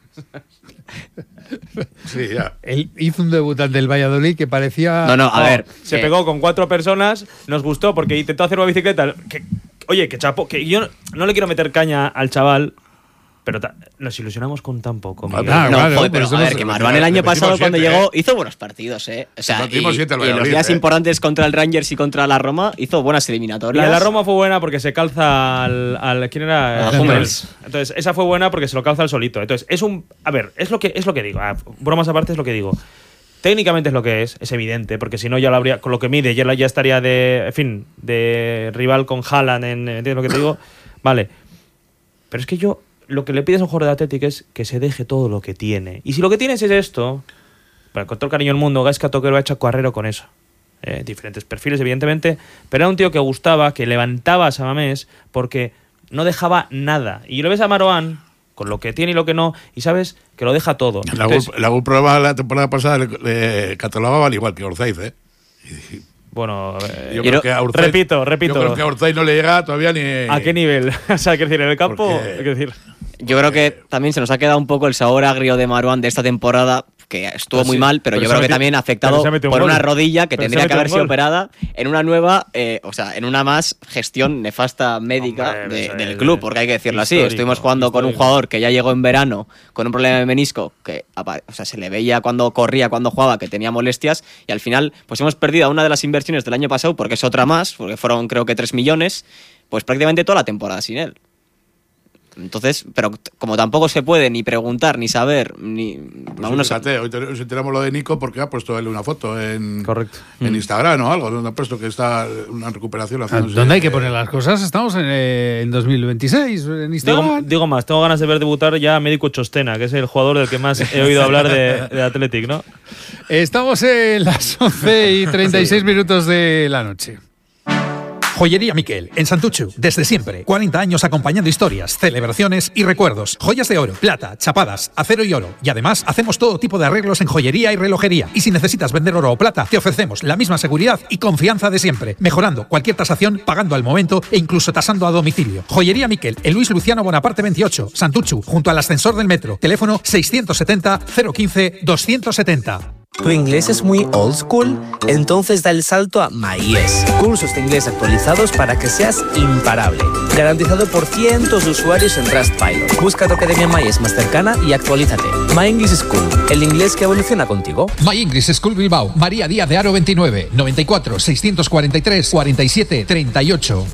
Sí, ya. Él hizo un debut ante el Valladolid que parecía... No, no, a No, ver. se eh, pegó con cuatro personas, nos gustó porque intentó hacer una bicicleta. Que, oye, que chapo, que yo no, no le quiero meter caña al chaval, pero ta- nos ilusionamos con tan poco. Miguel. Ah, No, claro, joder, por pero eso a ver, nos- que Marwan el año repetimos pasado cuando siete, llegó ¿eh? hizo buenos partidos, ¿eh? O sea, y, Repetimos siete al y en los Valladolid, días ¿eh? importantes contra el Rangers y contra la Roma hizo buenas Y eliminatorias. a la Roma fue buena porque se calza al. al- ¿Quién era? A Hummels. Hummels. Entonces, esa fue buena porque se lo calza al solito. Entonces, es un. A ver, es lo que, es lo que digo. Ah, bromas aparte, es lo que digo. Técnicamente es lo que es, es evidente, porque si no ya lo habría. Con lo que mide, ya, la- ya estaría de. En fin, de rival con Haaland, en, ¿entiendes lo que te digo? Vale. Pero es que yo. Lo que le pides a un jugador de Atlético es que se deje todo lo que tiene. Y si lo que tienes es esto. Para con todo el cariño del mundo, Gaizka Toquero ha hecho carrero con eso. Eh, diferentes perfiles, evidentemente, pero era un tío que gustaba, que levantaba a Samamés porque no dejaba nada. Y lo ves a Marwan con lo que tiene y lo que no, y sabes que lo deja todo. En algún, Entonces, en algún programa la temporada pasada le, le catalogaban igual que Orzaiz, ¿eh? bueno, eh, Yo Yo creo que a Orzaiz- repito, repito. Yo creo que a Orzaiz no le llega todavía ni. ¿a qué nivel? O sea, hay que decir, en el campo, Porque- hay que decir. Yo creo que también se nos ha quedado un poco el sabor agrio de Marwan de esta temporada, que estuvo Pero muy sí, mal, pero, pero yo se creo que metió- también pero afectado se metió un por gol. una rodilla que Pero se tendría que metió haber un sido gol. operada en una nueva, eh, o sea, en una más gestión nefasta médica Hombre, de- pues, del el- club, porque hay que decirlo así. histórico, Estuvimos jugando con un histórico. jugador que ya llegó en verano con un problema de menisco, que apa- o sea, se le veía cuando corría, cuando jugaba, que tenía molestias, y al final pues hemos perdido a una de las inversiones del año pasado, porque es otra más, porque fueron creo que tres millones, pues prácticamente toda la temporada sin él. Entonces, pero t- como tampoco se puede ni preguntar, ni saber, ni... Pues aún no se- fíjate, hoy te- nos enteramos lo de Nico porque ha puesto él una foto en, Correcto. en Instagram o algo, donde ha puesto que está una recuperación haciéndose- ¿Dónde hay que poner las cosas? Estamos en, eh, en dos mil veintiséis, en Digo, Instagram. digo más, tengo ganas de ver debutar ya a Médico Chostena, que es el jugador del que más he oído hablar de, de Athletic, ¿no? Estamos en las once y treinta y seis minutos de la noche. Joyería Miquel, en Santuchu, desde siempre. cuarenta años acompañando historias, celebraciones y recuerdos. Joyas de oro, plata, chapadas, acero y oro. Y además hacemos todo tipo de arreglos en joyería y relojería. Y si necesitas vender oro o plata, te ofrecemos la misma seguridad y confianza de siempre, mejorando cualquier tasación, pagando al momento e incluso tasando a domicilio. Joyería Miquel, en Luis Luciano Bonaparte veintiocho, Santuchu, junto al ascensor del metro. Teléfono seiscientos setenta, cero quince, doscientos setenta. ¿Tu inglés es muy old school? Entonces da el salto a MyES. Cursos de inglés actualizados para que seas imparable. Garantizado por cientos de usuarios en Trustpilot. Busca tu academia MyES más cercana y actualízate. My English School, el inglés que evoluciona contigo. My English School Bilbao, María Díaz de Aro veintinueve, noventa y cuatro, seiscientos cuarenta y tres, cuarenta y siete, treinta y ocho.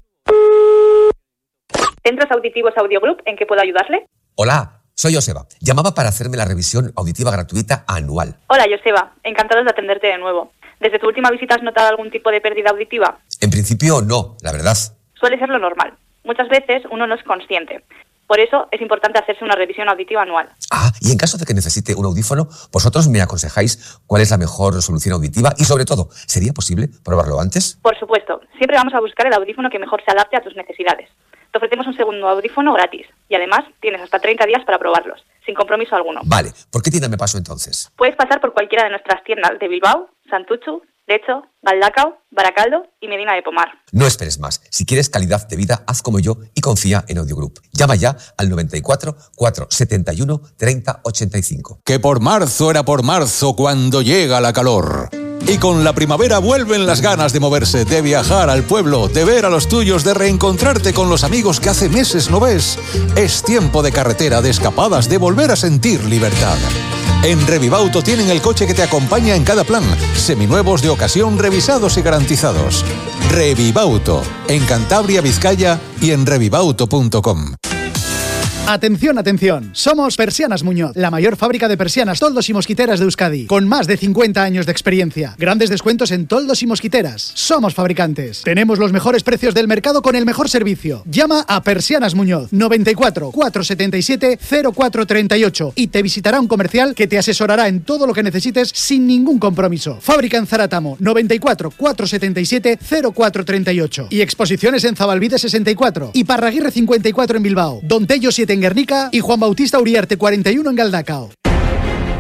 Centros Auditivos Audiogroup, ¿en qué puedo ayudarle? Hola, soy Joseba. Llamaba para hacerme la revisión auditiva gratuita anual. Hola, Joseba. Encantados de atenderte de nuevo. ¿Desde tu última visita has notado algún tipo de pérdida auditiva? En principio no, la verdad. Suele ser lo normal. Muchas veces uno no es consciente. Por eso es importante hacerse una revisión auditiva anual. Ah, y en caso de que necesite un audífono, vosotros me aconsejáis cuál es la mejor solución auditiva y sobre todo, ¿sería posible probarlo antes? Por supuesto, siempre vamos a buscar el audífono que mejor se adapte a tus necesidades. Te ofrecemos un segundo audífono gratis y además tienes hasta treinta días para probarlos, sin compromiso alguno. Vale, ¿por qué tienda me paso entonces? Puedes pasar por cualquiera de nuestras tiendas de Bilbao, Santuchu, Lecho, Galdacao, Baracaldo y Medina de Pomar. No esperes más. Si quieres calidad de vida, haz como yo y confía en Audiogroup. Llama ya al noventa y cuatro, cuatrocientos setenta y uno, treinta ochenta y cinco. Que por marzo era por marzo cuando llega la calor. Y con la primavera vuelven las ganas de moverse, de viajar al pueblo, de ver a los tuyos, de reencontrarte con los amigos que hace meses no ves. Es tiempo de carretera, de escapadas, de volver a sentir libertad. En Revivauto tienen el coche que te acompaña en cada plan, seminuevos de ocasión revisados y garantizados. Revivauto, en Cantabria, Vizcaya y en revivauto punto com. Atención, atención. Somos Persianas Muñoz, la mayor fábrica de persianas, toldos y mosquiteras de Euskadi, con más de cincuenta años de experiencia. Grandes descuentos en toldos y mosquiteras. Somos fabricantes. Tenemos los mejores precios del mercado con el mejor servicio. Llama a Persianas Muñoz, noventa y cuatro, cuatrocientos setenta y siete, cero cuatro treinta y ocho y te visitará un comercial que te asesorará en todo lo que necesites sin ningún compromiso. Fábrica en Zaratamo, noventa y cuatro, cuatrocientos setenta y siete, cero cuatro treinta y ocho y exposiciones en Zabalbide sesenta y cuatro y Parraguirre cincuenta y cuatro en Bilbao, Don Tello siete en Guernica y Juan Bautista Uriarte cuarenta y uno en Galdacao.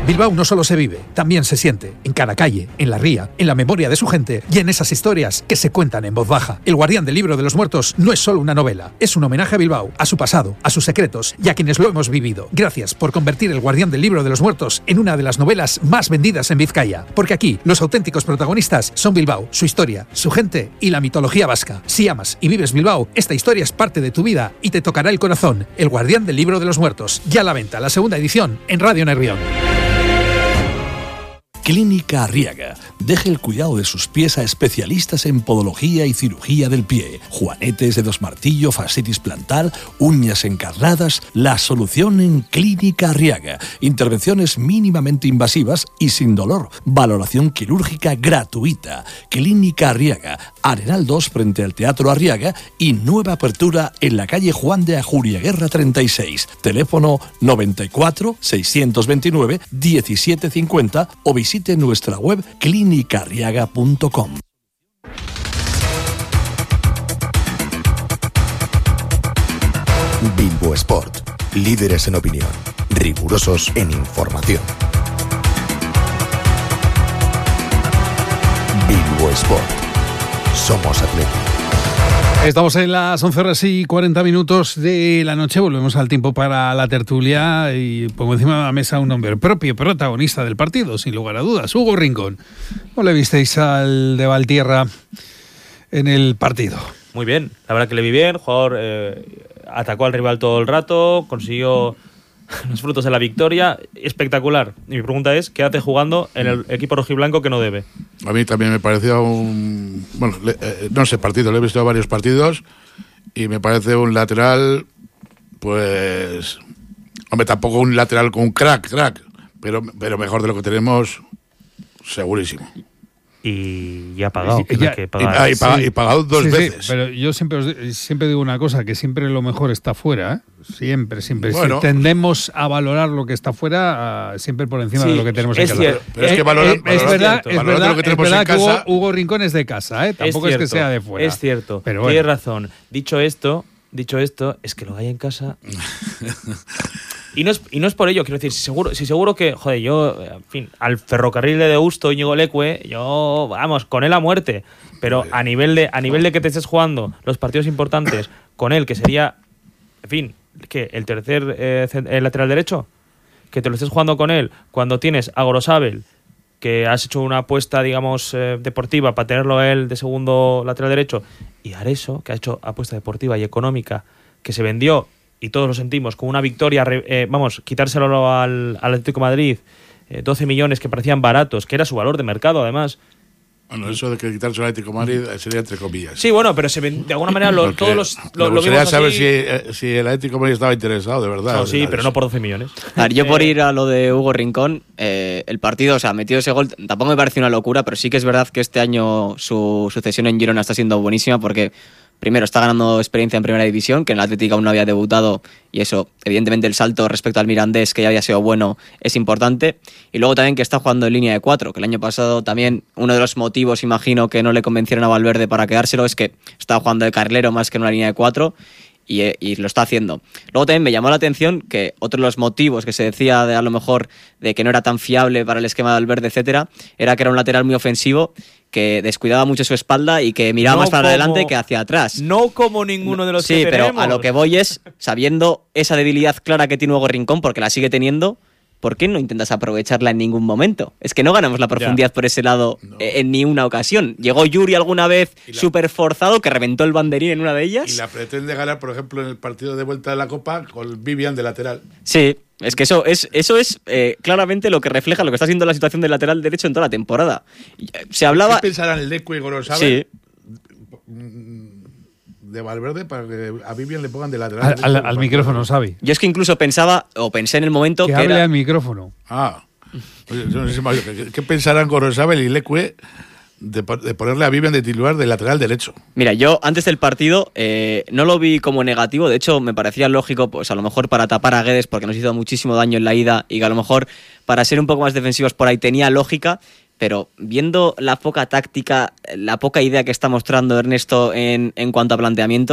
Bilbao no solo se vive, también se siente, en cada calle, en la ría, en la memoria de su gente y en esas historias que se cuentan en voz baja. El Guardián del Libro de los Muertos no es solo una novela, es un homenaje a Bilbao, a su pasado, a sus secretos y a quienes lo hemos vivido. Gracias por convertir El Guardián del Libro de los Muertos en una de las novelas más vendidas en Vizcaya, porque aquí los auténticos protagonistas son Bilbao, su historia, su gente y la mitología vasca. Si amas y vives Bilbao, esta historia es parte de tu vida y te tocará el corazón. El Guardián del Libro de los Muertos, ya a la venta, la segunda edición en Radio Nervión. Clínica Arriaga. Deje el cuidado de sus pies a especialistas en podología y cirugía del pie. Juanetes, dedos martillo, fascitis plantar, uñas encarnadas. La solución en Clínica Arriaga. Intervenciones mínimamente invasivas y sin dolor. Valoración quirúrgica gratuita. Clínica Arriaga. Arenal dos frente al Teatro Arriaga y nueva apertura en la calle Juan de Ajuriaguerra treinta y seis. Teléfono noventa y cuatro, seiscientos veintinueve, diecisiete cincuenta o visite nuestra web clínica arriaga punto com. Bilbo Sport. Líderes en opinión. Rigurosos en información. Bilbo Sport. Somos atletas. Estamos en las once horas y cuarenta minutos de la noche. Volvemos al tiempo para la tertulia y pongo encima de la mesa un hombre propio, protagonista del partido, sin lugar a dudas, Hugo Rincón. ¿Cómo le visteis al de Valtierra en el partido? Muy bien, la verdad que le vi bien. El jugador eh, atacó al rival todo el rato, consiguió los frutos de la victoria. Espectacular. Y mi pregunta es, ¿qué hace jugando en el equipo rojiblanco que no debe? A mí también me pareció un... Bueno, le, eh, no sé, partido, le he visto varios partidos y me parece un lateral, pues... Hombre, tampoco un lateral con un crack, crack, pero, pero mejor de lo que tenemos, segurísimo. Y ya ha pagado. Y, ya, que pagar. Y, y, paga, sí. y pagado dos sí, veces. Sí, pero yo siempre, os, siempre digo una cosa, que siempre lo mejor está fuera, ¿eh? Siempre, siempre. Bueno, si tendemos a valorar lo que está fuera, uh, siempre por encima sí, de lo que tenemos en casa. Pero, pero es que valorar, eh, es verdad, es verdad, lo que tenemos es verdad en casa. que Hugo, Hugo Rincón es de casa, ¿eh? Tampoco es, cierto, es que sea de fuera. Es cierto, pero bueno. Tienes razón. Dicho esto, dicho esto, es que lo hay en casa... Y no, es, y no es por ello, quiero decir, si seguro, si seguro que, joder, yo, en fin, al ferrocarril de Deusto, Íñigo Leque, yo, vamos, con él a muerte. Pero a nivel de a nivel de que te estés jugando los partidos importantes con él, que sería, en fin, ¿qué? ¿El tercer eh, el lateral derecho? Que te lo estés jugando con él cuando tienes a Gorosabel, que has hecho una apuesta, digamos, eh, deportiva para tenerlo a él de segundo lateral derecho, y Areso, que ha hecho apuesta deportiva y económica, que se vendió, y todos lo sentimos, con una victoria, eh, vamos, quitárselo al, al Atlético de Madrid, eh, doce millones que parecían baratos, que era su valor de mercado, además. Bueno, eso de que quitarse al Atlético de Madrid sería entre comillas. Sí, bueno, pero se ven, de alguna manera lo, todos los... Lo, me gustaría saber si, eh, si el Atlético de Madrid estaba interesado, de verdad. No, sí, de pero eso. No por doce millones. A ver, yo por ir a lo de Hugo Rincón, eh, el partido, o sea, metido ese gol, tampoco me parece una locura, pero sí que es verdad que este año su sucesión en Girona está siendo buenísima porque... Primero, está ganando experiencia en Primera División, que en el Atlético aún no había debutado, y eso, evidentemente, el salto respecto al Mirandés, que ya había sido bueno, es importante. Y luego también que está jugando en línea de cuatro, que el año pasado también uno de los motivos, imagino, que no le convencieron a Valverde para quedárselo es que estaba jugando de carrilero más que en una línea de cuatro, y, y lo está haciendo. Luego también me llamó la atención que otro de los motivos que se decía de a lo mejor de que no era tan fiable para el esquema de Valverde, etcétera, era que era un lateral muy ofensivo, que descuidaba mucho su espalda y que miraba no más para como, adelante que hacia atrás. No como ninguno de los sí, que tenemos. Sí, pero a lo que voy es, sabiendo esa debilidad clara que tiene Hugo Rincón, porque la sigue teniendo, ¿por qué no intentas aprovecharla en ningún momento? Es que no ganamos la profundidad ya. por ese lado no. en ni una ocasión. Llegó Yuri alguna vez súper forzado, que reventó el banderín en una de ellas. Y la pretende ganar, por ejemplo, en el partido de vuelta de la Copa con Vivian de lateral. Sí, es que eso es, eso es eh, claramente lo que refleja lo que está siendo la situación del lateral derecho en toda la temporada. Se hablaba... ¿Qué pensarán el Leque y Gorosabel? Sí. De Valverde para que a Vivian le pongan de lateral. Al, al, al micrófono, Xavi. Yo es que incluso pensaba, o pensé en el momento que, que hable era... al micrófono. Ah. ¿Qué, ¿Qué pensarán Gorosabel y Leque de, de ponerle a Vivian de titular de lateral derecho? Mira, yo antes del partido eh, no lo vi como negativo. De hecho, me parecía lógico, pues a lo mejor para tapar a Guedes, porque nos hizo muchísimo daño en la ida, y que a lo mejor para ser un poco más defensivos por ahí tenía lógica. Pero viendo la poca táctica, la poca idea que está mostrando Ernesto en, en cuanto a planteamientos,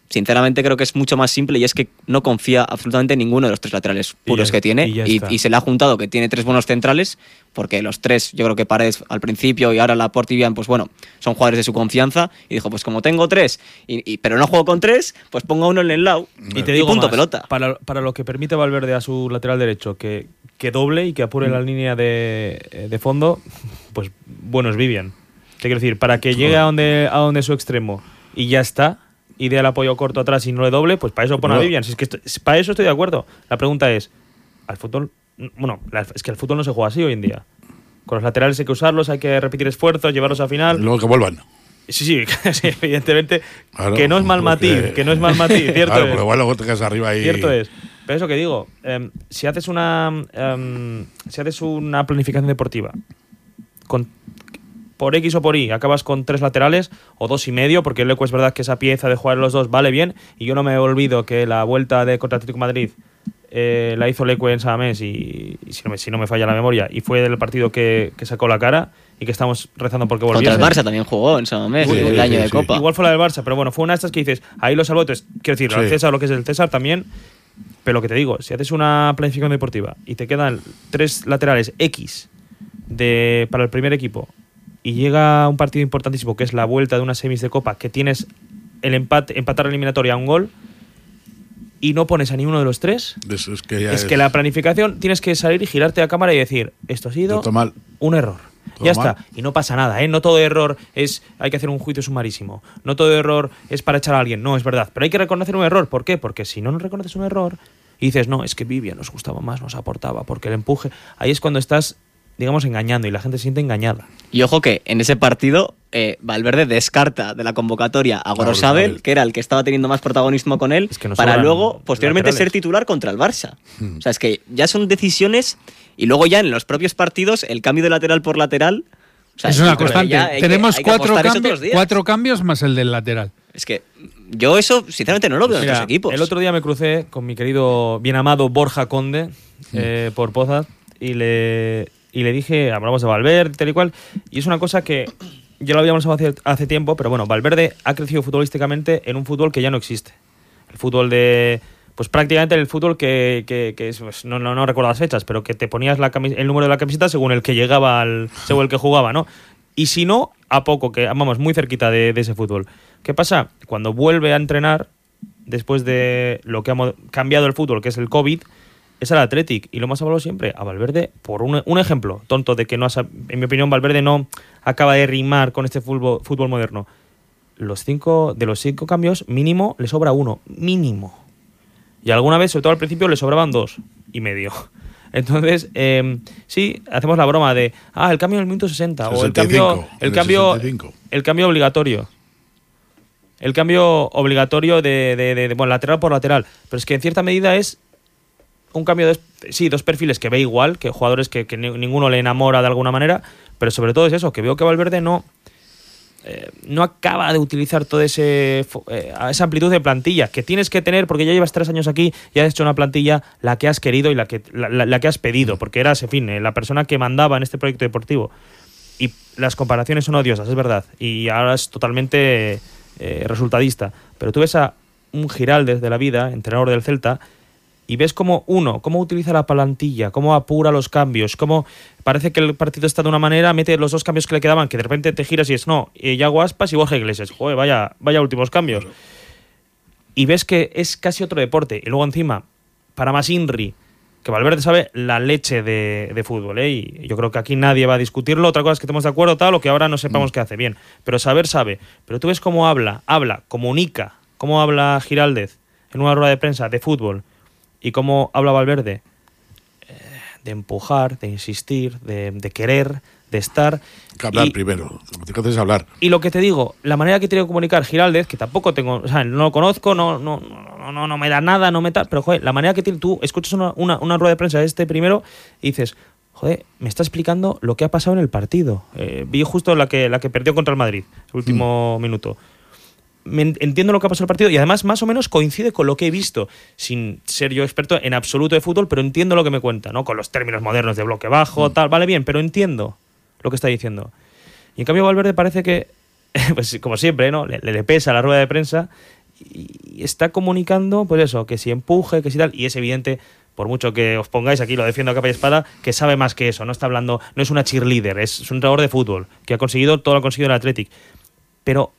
sinceramente creo que es mucho más simple y es que no confía absolutamente en ninguno de los tres laterales puros ya, que tiene y, y, y se le ha juntado que tiene tres buenos centrales, porque los tres, yo creo que Paredes al principio y ahora Laporte y Vivian, pues bueno, son jugadores de su confianza y dijo, pues como tengo tres, y, y, pero no juego con tres, pues pongo uno en el lado y, te digo y punto más, pelota. Para, para lo que permite Valverde a su lateral derecho, que, que doble y que apure mm. la línea de, de fondo, pues bueno es Vivian. Te quiero decir, para que llegue a donde, a donde su extremo y ya está, y dé el apoyo corto atrás y no le doble, pues para eso pone no. a Vivian. Si es que estoy, para eso estoy de acuerdo. La pregunta es, ¿al fútbol? Bueno, es que el fútbol no se juega así hoy en día. Con los laterales hay que usarlos, hay que repetir esfuerzos, llevarlos a final. Y luego que vuelvan. Sí, sí, sí evidentemente. Claro, que no es mal porque... matiz, que no es mal matiz, cierto claro, es. pero igual luego te quedas arriba y... Cierto es. Pero eso que digo, eh, si haces una eh, si haces una planificación deportiva con por X o por Y acabas con tres laterales o dos y medio, porque el Leco es verdad que esa pieza de jugar los dos vale bien, y yo no me olvido que la vuelta de contra Atlético de Madrid eh, la hizo Leco en Samamés y, y si, no me, si no me falla la memoria, y fue del partido que, que sacó la cara y que estamos rezando porque volviese. Contra el Barça también jugó en Samamés, sí, el sí, año sí, de sí. Copa. Igual fue la del Barça, pero bueno, fue una de estas que dices, ahí lo salvó. Entonces, quiero decir, sí. al César lo que es el César también, pero lo que te digo, si haces una planificación deportiva y te quedan tres laterales X de, para el primer equipo, y llega un partido importantísimo que es la vuelta de una semis de Copa, que tienes el empate, empatar la eliminatoria a un gol y no pones a ninguno de los tres, Eso es que, ya es es... que la planificación tienes que salir y girarte a cámara y decir, esto ha sido un error. Ya mal. está, y no pasa nada, ¿eh? No todo error es hay que hacer un juicio sumarísimo, no todo error es para echar a alguien, no, es verdad, pero hay que reconocer un error. ¿Por qué? Porque si no nos reconoces un error y dices, no, es que Vivian nos gustaba más, nos aportaba, porque el empuje, ahí es cuando estás, digamos, engañando y la gente se siente engañada. Y ojo que en ese partido eh, Valverde descarta de la convocatoria a Gorosabel, que era el que estaba teniendo más protagonismo con él, es que no para luego posteriormente laterales. Ser titular contra el Barça. Hmm. O sea, es que ya son decisiones y luego ya en los propios partidos el cambio de lateral por lateral. O sea, es una constante. Tenemos que, cuatro, cambios, cuatro cambios más el del lateral. Es que yo eso, sinceramente, no lo veo. Mira, en otros equipos. El otro día me crucé con mi querido, bien amado Borja Conde, hmm. eh, por Pozas, y le... Y le dije, hablamos de Valverde, tal y cual, y es una cosa que ya lo habíamos hablado hace, hace tiempo, pero bueno, Valverde ha crecido futbolísticamente en un fútbol que ya no existe. El fútbol de... Pues prácticamente el fútbol que, que, que es, pues, no, no, no recuerdo las fechas, pero que te ponías la camis- el número de la camiseta según el que llegaba, al, según el que jugaba, ¿no? Y si no, a poco, que vamos, muy cerquita de, de ese fútbol. ¿Qué pasa? Cuando vuelve a entrenar, después de lo que ha mo- cambiado el fútbol, que es el COVID, es al Athletic, y lo hemos hablado siempre, a Valverde, por un, un ejemplo tonto de que, no ha, en mi opinión, Valverde no acaba de rimar con este fútbol, fútbol moderno. Los cinco, de los cinco cambios, mínimo le sobra uno, mínimo. Y alguna vez, sobre todo al principio, le sobraban dos y medio. Entonces, eh, sí, hacemos la broma de, ah, el cambio en el minuto sesenta, o el cambio, el cambio, el cambio obligatorio. El cambio obligatorio de, de, de, de, bueno, lateral por lateral. Pero es que en cierta medida es un cambio de, sí, dos perfiles que ve igual, que jugadores que, que ninguno le enamora de alguna manera, pero sobre todo es eso, que veo que Valverde no eh, no acaba de utilizar toda ese eh, esa amplitud de plantilla que tienes que tener, porque ya llevas tres años aquí y has hecho una plantilla la que has querido y la que la, la, la que has pedido, porque eras, en fin, la persona que mandaba en este proyecto deportivo, y las comparaciones son odiosas, es verdad, y ahora es totalmente eh, resultadista, pero tú ves a un Giraldez de la vida, entrenador del Celta, y ves cómo, uno, cómo utiliza la plantilla, cómo apura los cambios, cómo parece que el partido está de una manera, mete los dos cambios que le quedaban, que de repente te giras y es, no, Yago Aspas y Borja Iglesias. Joder, vaya, vaya últimos cambios. Claro. Y ves que es casi otro deporte. Y luego encima, para más Inri, que Valverde sabe la leche de, de fútbol, ¿eh? Y yo creo que aquí nadie va a discutirlo. Otra cosa es que estemos de acuerdo, tal, o que ahora no sepamos mm. qué hace. Bien, pero saber sabe. Pero tú ves cómo habla, habla, comunica, cómo habla Giraldez en una rueda de prensa de fútbol, y cómo habla Valverde, eh, de empujar, de insistir, de, de querer, de estar. Que hablar y, primero, lo que te haces hablar. Y lo que te digo, la manera que tiene que comunicar Giraldez, que tampoco tengo, o sea, no lo conozco, no, no, no, no, no me da nada, no me tal, pero joder, la manera que tiene, tú escuchas una, una, una rueda de prensa de este primero y dices, joder, me está explicando lo que ha pasado en el partido. Eh, vi justo la que, la que perdió contra el Madrid, el último mm. minuto. Me entiendo lo que ha pasado en el partido y además más o menos coincide con lo que he visto, sin ser yo experto en absoluto de fútbol, pero entiendo lo que me cuenta, ¿no? Con los términos modernos de bloque bajo, mm. tal, vale bien, pero entiendo lo que está diciendo. Y en cambio Valverde parece que, pues como siempre, ¿no? Le, le pesa la rueda de prensa y está comunicando, pues eso, que si empuje, que si tal, y es evidente, por mucho que os pongáis aquí, lo defiendo a capa y espada, que sabe más que eso, no está hablando, no es una cheerleader, es, es un entrenador de fútbol, que ha conseguido todo lo que ha conseguido el Athletic, pero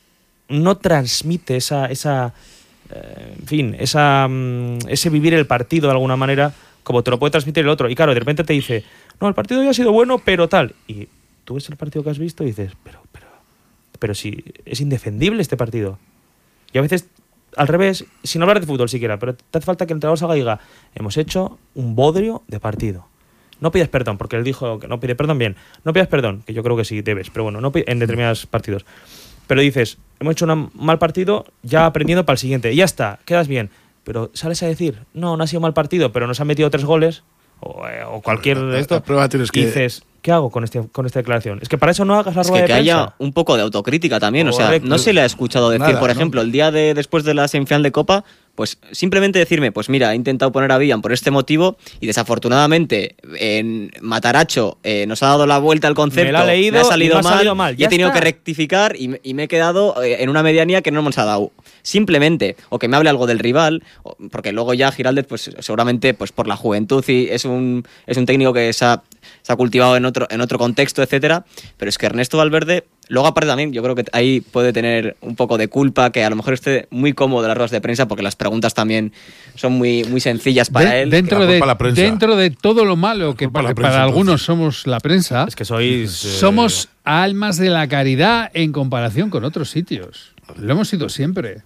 no transmite esa, esa eh, en fin, esa, mm, ese vivir el partido de alguna manera, como te lo puede transmitir el otro, y claro, de repente te dice, no, el partido ya ha sido bueno, pero tal, y tú ves el partido que has visto y dices, pero, pero, pero si es indefendible este partido, y a veces al revés, sin hablar de fútbol siquiera, pero te hace falta que el entrenador salga y diga, hemos hecho un bodrio de partido. No pides perdón, porque él dijo que no pide perdón, bien. No pidas perdón, que yo creo que sí debes, pero bueno, no pide, en determinados partidos. Pero dices, hemos hecho un mal partido, ya aprendiendo para el siguiente. Y ya está, quedas bien. Pero sales a decir, no, no ha sido mal partido, pero nos han metido tres goles, o, eh, o cualquier de esto, tienes que... y dices, ¿qué hago con, este, con esta declaración? Es que para eso no hagas la es rueda que de que prensa. haya un poco de autocrítica también. Correcto. O sea, no se le ha escuchado decir, Nada, por ¿no? ejemplo, el día de después de la semifinal de Copa, pues simplemente decirme, pues mira, he intentado poner a Villan por este motivo y desafortunadamente en Mataracho eh, nos ha dado la vuelta al concepto, Me la ha leído me ha salido, y me ha mal, salido mal, y ya he tenido está. que rectificar y, me- y me he quedado eh, en una medianía que no nos ha dado. Simplemente, o que me hable algo del rival, o- porque luego ya Giraldez, pues seguramente pues por la juventud y es un, es un técnico que se ha, se ha cultivado en otro, en otro contexto, etcétera. Pero es que Ernesto Valverde, luego aparte también, yo creo que ahí puede tener un poco de culpa, que a lo mejor esté muy cómodo en las ruedas de prensa, porque las preguntas también son muy, muy sencillas para De- él. dentro, la de, culpa a la prensa. dentro de todo lo malo que culpa a la para, prensa, para algunos entonces. somos la prensa, Es que sois... eh, somos almas de la caridad en comparación con otros sitios. Lo hemos sido siempre.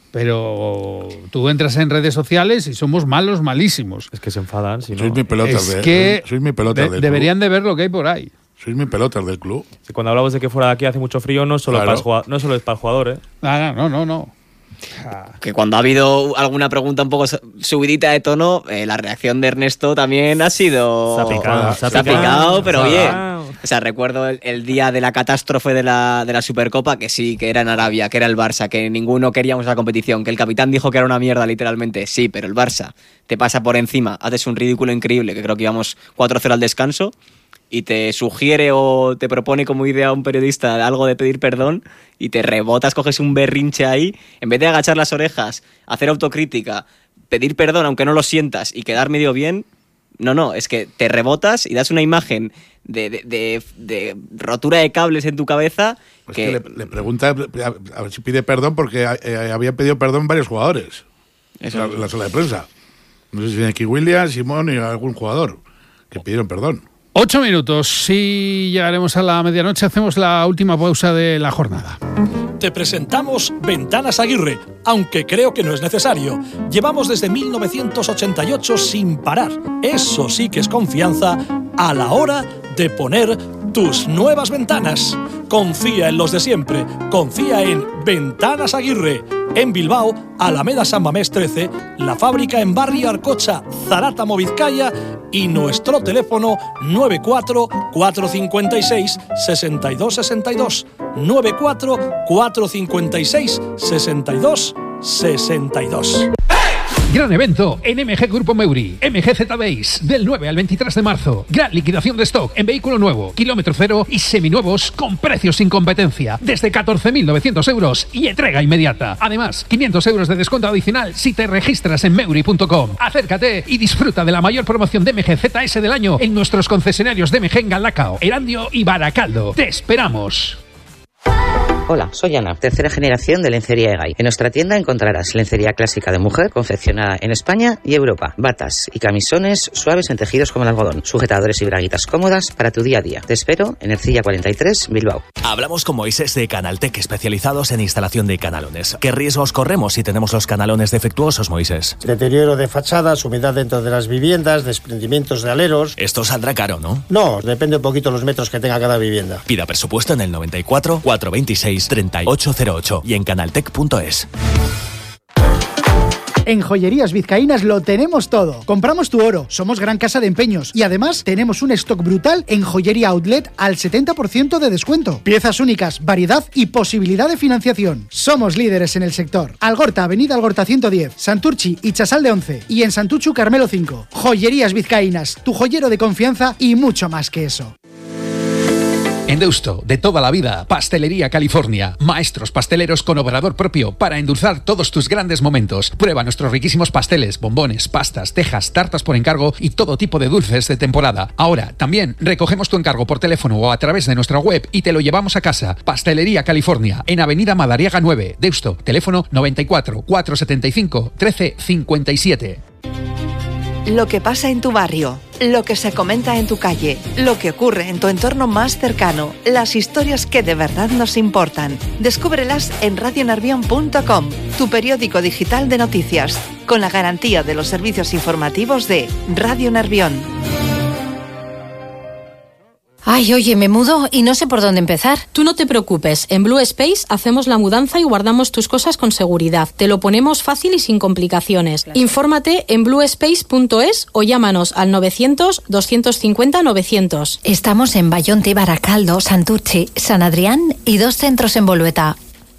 Pero tú entras en redes sociales y somos malos, malísimos. Es que se enfadan, si no... Sois mi pelotas Es de, que sois mi pelotas de- del deberían club. de ver lo que hay por ahí. Sois mi pelotas del club. Si cuando hablamos de que fuera de aquí hace mucho frío, no solo, Claro. para el jugador, no solo es para el jugador, ¿eh? Ah, no, no, no. Que cuando ha habido alguna pregunta un poco subidita de tono, eh, la reacción de Ernesto también ha sido... Se ha picado, se ha se ha picado, picado, pero se ha bien. picado. O sea, recuerdo el, el día de la catástrofe de la, de la Supercopa, que sí, que era en Arabia, que era el Barça, que ninguno queríamos la competición, que el capitán dijo que era una mierda, literalmente. Sí, pero el Barça te pasa por encima, haces un ridículo increíble, que creo que íbamos cuatro cero al descanso, y te sugiere o te propone como idea a un periodista algo de pedir perdón y te rebotas, coges un berrinche ahí, en vez de agachar las orejas, hacer autocrítica, pedir perdón aunque no lo sientas y quedar medio bien, no, no, es que te rebotas y das una imagen de, de, de, de rotura de cables en tu cabeza Pues que... que le, le pregunta a, a ver si pide perdón porque eh, habían pedido perdón varios jugadores Eso. en la, en la sala de prensa. No sé si Iñaki Williams, Simón y algún jugador que pidieron perdón. Ocho minutos y llegaremos a la medianoche. Hacemos la última pausa de la jornada. Te presentamos Ventanas Aguirre, aunque creo que no es necesario. Llevamos desde mil novecientos ochenta y ocho sin parar. Eso sí que es confianza a la hora de poner tus nuevas ventanas. Confía en los de siempre. Confía en Ventanas Aguirre. En Bilbao, Alameda San Mamés trece, la fábrica en Barrio Arcocha, Zarátamo, Vizcaya, y nuestro teléfono nueve cuatro cuatro cinco seis seis dos seis dos, nueve cuatro cuatro cinco seis seis dos seis dos. Gran evento en M G Grupo Meuri, M G Z Base, del nueve al veintitrés de marzo. Gran liquidación de stock en vehículo nuevo, kilómetro cero y seminuevos con precios sin competencia. Desde catorce mil novecientos euros y entrega inmediata. Además, quinientos euros de descuento adicional si te registras en meuri punto com. Acércate y disfruta de la mayor promoción de M G Z S del año en nuestros concesionarios de M G en Galdacao, Erandio y Baracaldo. ¡Te esperamos! Hola, soy Ana, tercera generación de Lencería Egay. En nuestra tienda encontrarás lencería clásica de mujer, confeccionada en España y Europa. Batas y camisones suaves en tejidos como el algodón. Sujetadores y braguitas cómodas para tu día a día. Te espero en Ercilla cuarenta y tres, Bilbao. Hablamos con Moisés de Canaltech, especializados en instalación de canalones. ¿Qué riesgos corremos si tenemos los canalones defectuosos, Moisés? Deterioro de fachadas, humedad dentro de las viviendas, desprendimientos de aleros. Esto saldrá caro, ¿no? No, depende un poquito los metros que tenga cada vivienda. Pida presupuesto en el noventa y cuatro, cuatrocientos veintiséis, treinta y ocho cero ocho y en canaltech punto es. En Joyerías Vizcaínas lo tenemos todo. Compramos tu oro, somos gran casa de empeños y además tenemos un stock brutal en Joyería Outlet al setenta por ciento de descuento. Piezas únicas, variedad y posibilidad de financiación. Somos líderes en el sector. Algorta, Avenida Algorta ciento diez, Santurchi y Chasal de once y en Santuchu Carmelo cinco. Joyerías Vizcaínas, tu joyero de confianza y mucho más que eso. En Deusto, de toda la vida, Pastelería California. Maestros pasteleros con obrador propio para endulzar todos tus grandes momentos. Prueba nuestros riquísimos pasteles, bombones, pastas, tejas, tartas por encargo y todo tipo de dulces de temporada. Ahora, también recogemos tu encargo por teléfono o a través de nuestra web y te lo llevamos a casa. Pastelería California, en Avenida Madariaga nueve, Deusto. Teléfono noventa y cuatro, cuatrocientos setenta y cinco, trece cincuenta y siete. Lo que pasa en tu barrio, lo que se comenta en tu calle, lo que ocurre en tu entorno más cercano, las historias que de verdad nos importan. Descúbrelas en radio nervión punto com, tu periódico digital de noticias, con la garantía de los servicios informativos de Radio Nervión. Ay, oye, me mudo y no sé por dónde empezar. Tú no te preocupes, en Blue Space hacemos la mudanza y guardamos tus cosas con seguridad. Te lo ponemos fácil y sin complicaciones. Infórmate en blue space punto es o llámanos al novecientos, doscientos cincuenta, novecientos. Estamos en Bayonte, Baracaldo, Santurchi, San Adrián y dos centros en Bolueta.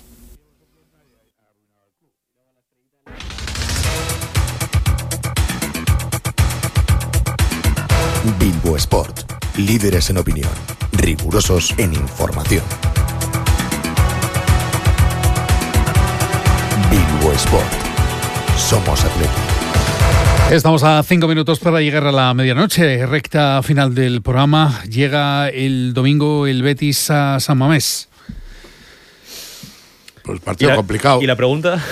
Bilbo Sport. Líderes en opinión, rigurosos en información. Bilbo Sport. Somos Atleti. Estamos a cinco minutos para llegar a la medianoche, recta final del programa. Llega el domingo el Betis a San Mamés. Pues partido ¿Y la, complicado. ¿Y la pregunta?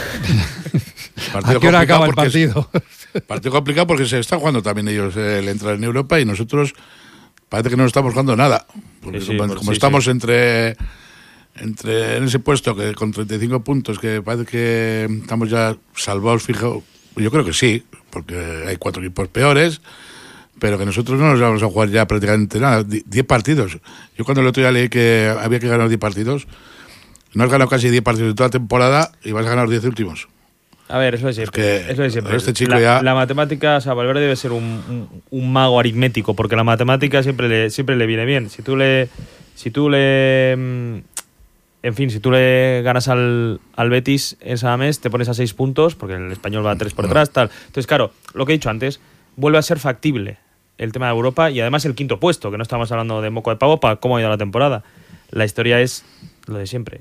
Partido ¿A qué hora acaba el partido? Es, partido complicado porque se están jugando también ellos el entrar en Europa y nosotros parece que no estamos jugando nada. Porque sí, sí, como, por, como sí, estamos sí. entre entre en ese puesto que con treinta y cinco puntos, que parece que estamos ya salvados, fijo. Yo creo que sí, porque hay cuatro equipos peores, pero que nosotros no nos vamos a jugar ya prácticamente nada. Diez partidos. Yo cuando el otro día leí que había que ganar diez partidos, no has ganado casi diez partidos de toda la temporada y vas a ganar los diez últimos. A ver, eso es siempre. Es que eso es siempre. este chico la, ya... la matemática, o sea, Valverde debe ser un, un, un mago aritmético, porque la matemática siempre le, siempre le viene bien. Si tú le. Si tú le. En fin, si tú le ganas al, al Betis en San Mamés, te pones a seis puntos, porque el Español va a tres por detrás, tal. Entonces, claro, lo que he dicho antes, vuelve a ser factible el tema de Europa y además el quinto puesto, que no estamos hablando de moco de pavo para cómo ha ido la temporada. La historia es lo de siempre.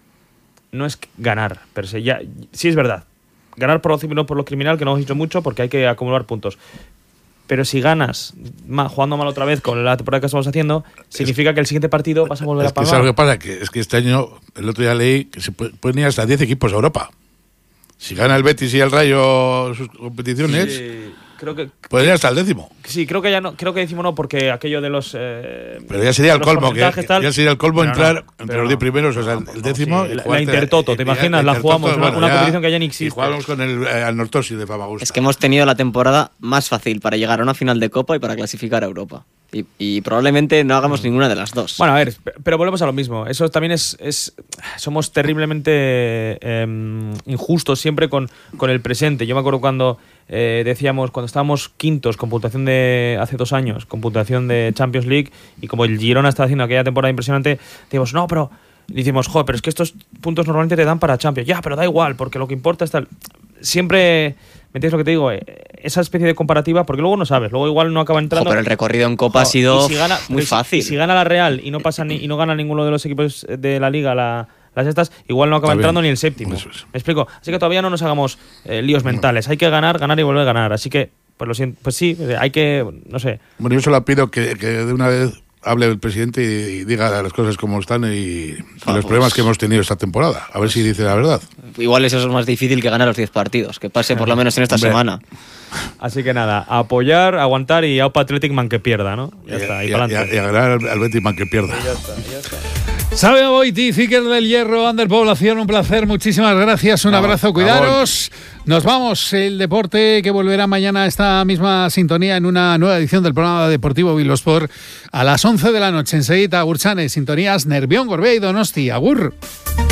No es ganar, per se. Ya, sí es verdad. Ganar por lo, por lo criminal, que no hemos dicho mucho, porque hay que acumular puntos. Pero si ganas mal, jugando mal otra vez con la temporada que estamos haciendo, significa que el siguiente partido vas a volver es a pagar. Que ¿sabes lo que pasa? Que es que este año, el otro día leí que se pueden ir hasta diez equipos a Europa. Si gana el Betis y el Rayo sus competiciones, sí, creo que pueden ir hasta el décimo. Sí, creo que ya no, creo que decimos no, porque aquello de los. Eh, pero ya sería el colmo, que, tal, ya sería el colmo pero entrar no, entre los diez primeros, o sea, no, el décimo. Sí, la, la Intertoto, ¿te imaginas? La, la jugamos, bueno, una, una competición que ya ni existe. Y jugamos con el eh, al Nortosi de Famagusta. Es que hemos tenido la temporada más fácil para llegar a una final de Copa y para clasificar a Europa. Y, y probablemente no hagamos ninguna de las dos. Bueno, a ver, pero volvemos a lo mismo. Eso también es... es somos terriblemente eh, injustos siempre con, con el presente. Yo me acuerdo cuando eh, decíamos, cuando estábamos quintos con puntuación de... hace dos años, con puntuación de Champions League, y como el Girona estaba haciendo aquella temporada impresionante, decíamos, no, pero... Decimos, joder, pero es que estos puntos normalmente te dan para Champions. Ya, pero da igual, porque lo que importa es tal... Siempre... ¿Me entiendes lo que te digo? Esa especie de comparativa, porque luego no sabes, luego igual no acaba entrando. Ojo, pero el recorrido en Copa oh, ha sido si gana, muy fácil. Y si gana la Real y no pasa ni, y no gana ninguno de los equipos de la Liga la, las estas, igual no acaba Está entrando bien. Ni el séptimo. Es. ¿Me explico? Así que todavía no nos hagamos eh, líos mentales. Hay que ganar, ganar y volver a ganar. Así que, pues lo siento, pues sí, hay que, no sé. Bueno, yo solo pido que, que de una vez hable el presidente y, y diga las cosas como están y, y ah, los pues. problemas que hemos tenido esta temporada. A ver si dice la verdad. Igual eso es más difícil que ganar los diez partidos, que pase por lo menos en esta Hombre. semana. Así que nada, apoyar, aguantar y Aupa Athletic man que pierda, ¿no? Ya y, está, y, y, y, y a ganar al, al Betis man que pierda. Y ya está, y ya está. Sabe Boiti, Ciker del Hierro, Ander Población, un placer, muchísimas gracias, un no, abrazo, cuidaros. Nos vamos, el deporte que volverá mañana a esta misma sintonía en una nueva edición del programa deportivo Bilbo Sport a las once de la noche. Enseguida, Urchane, sintonías Nervión, Gorbea y Donosti. Agur.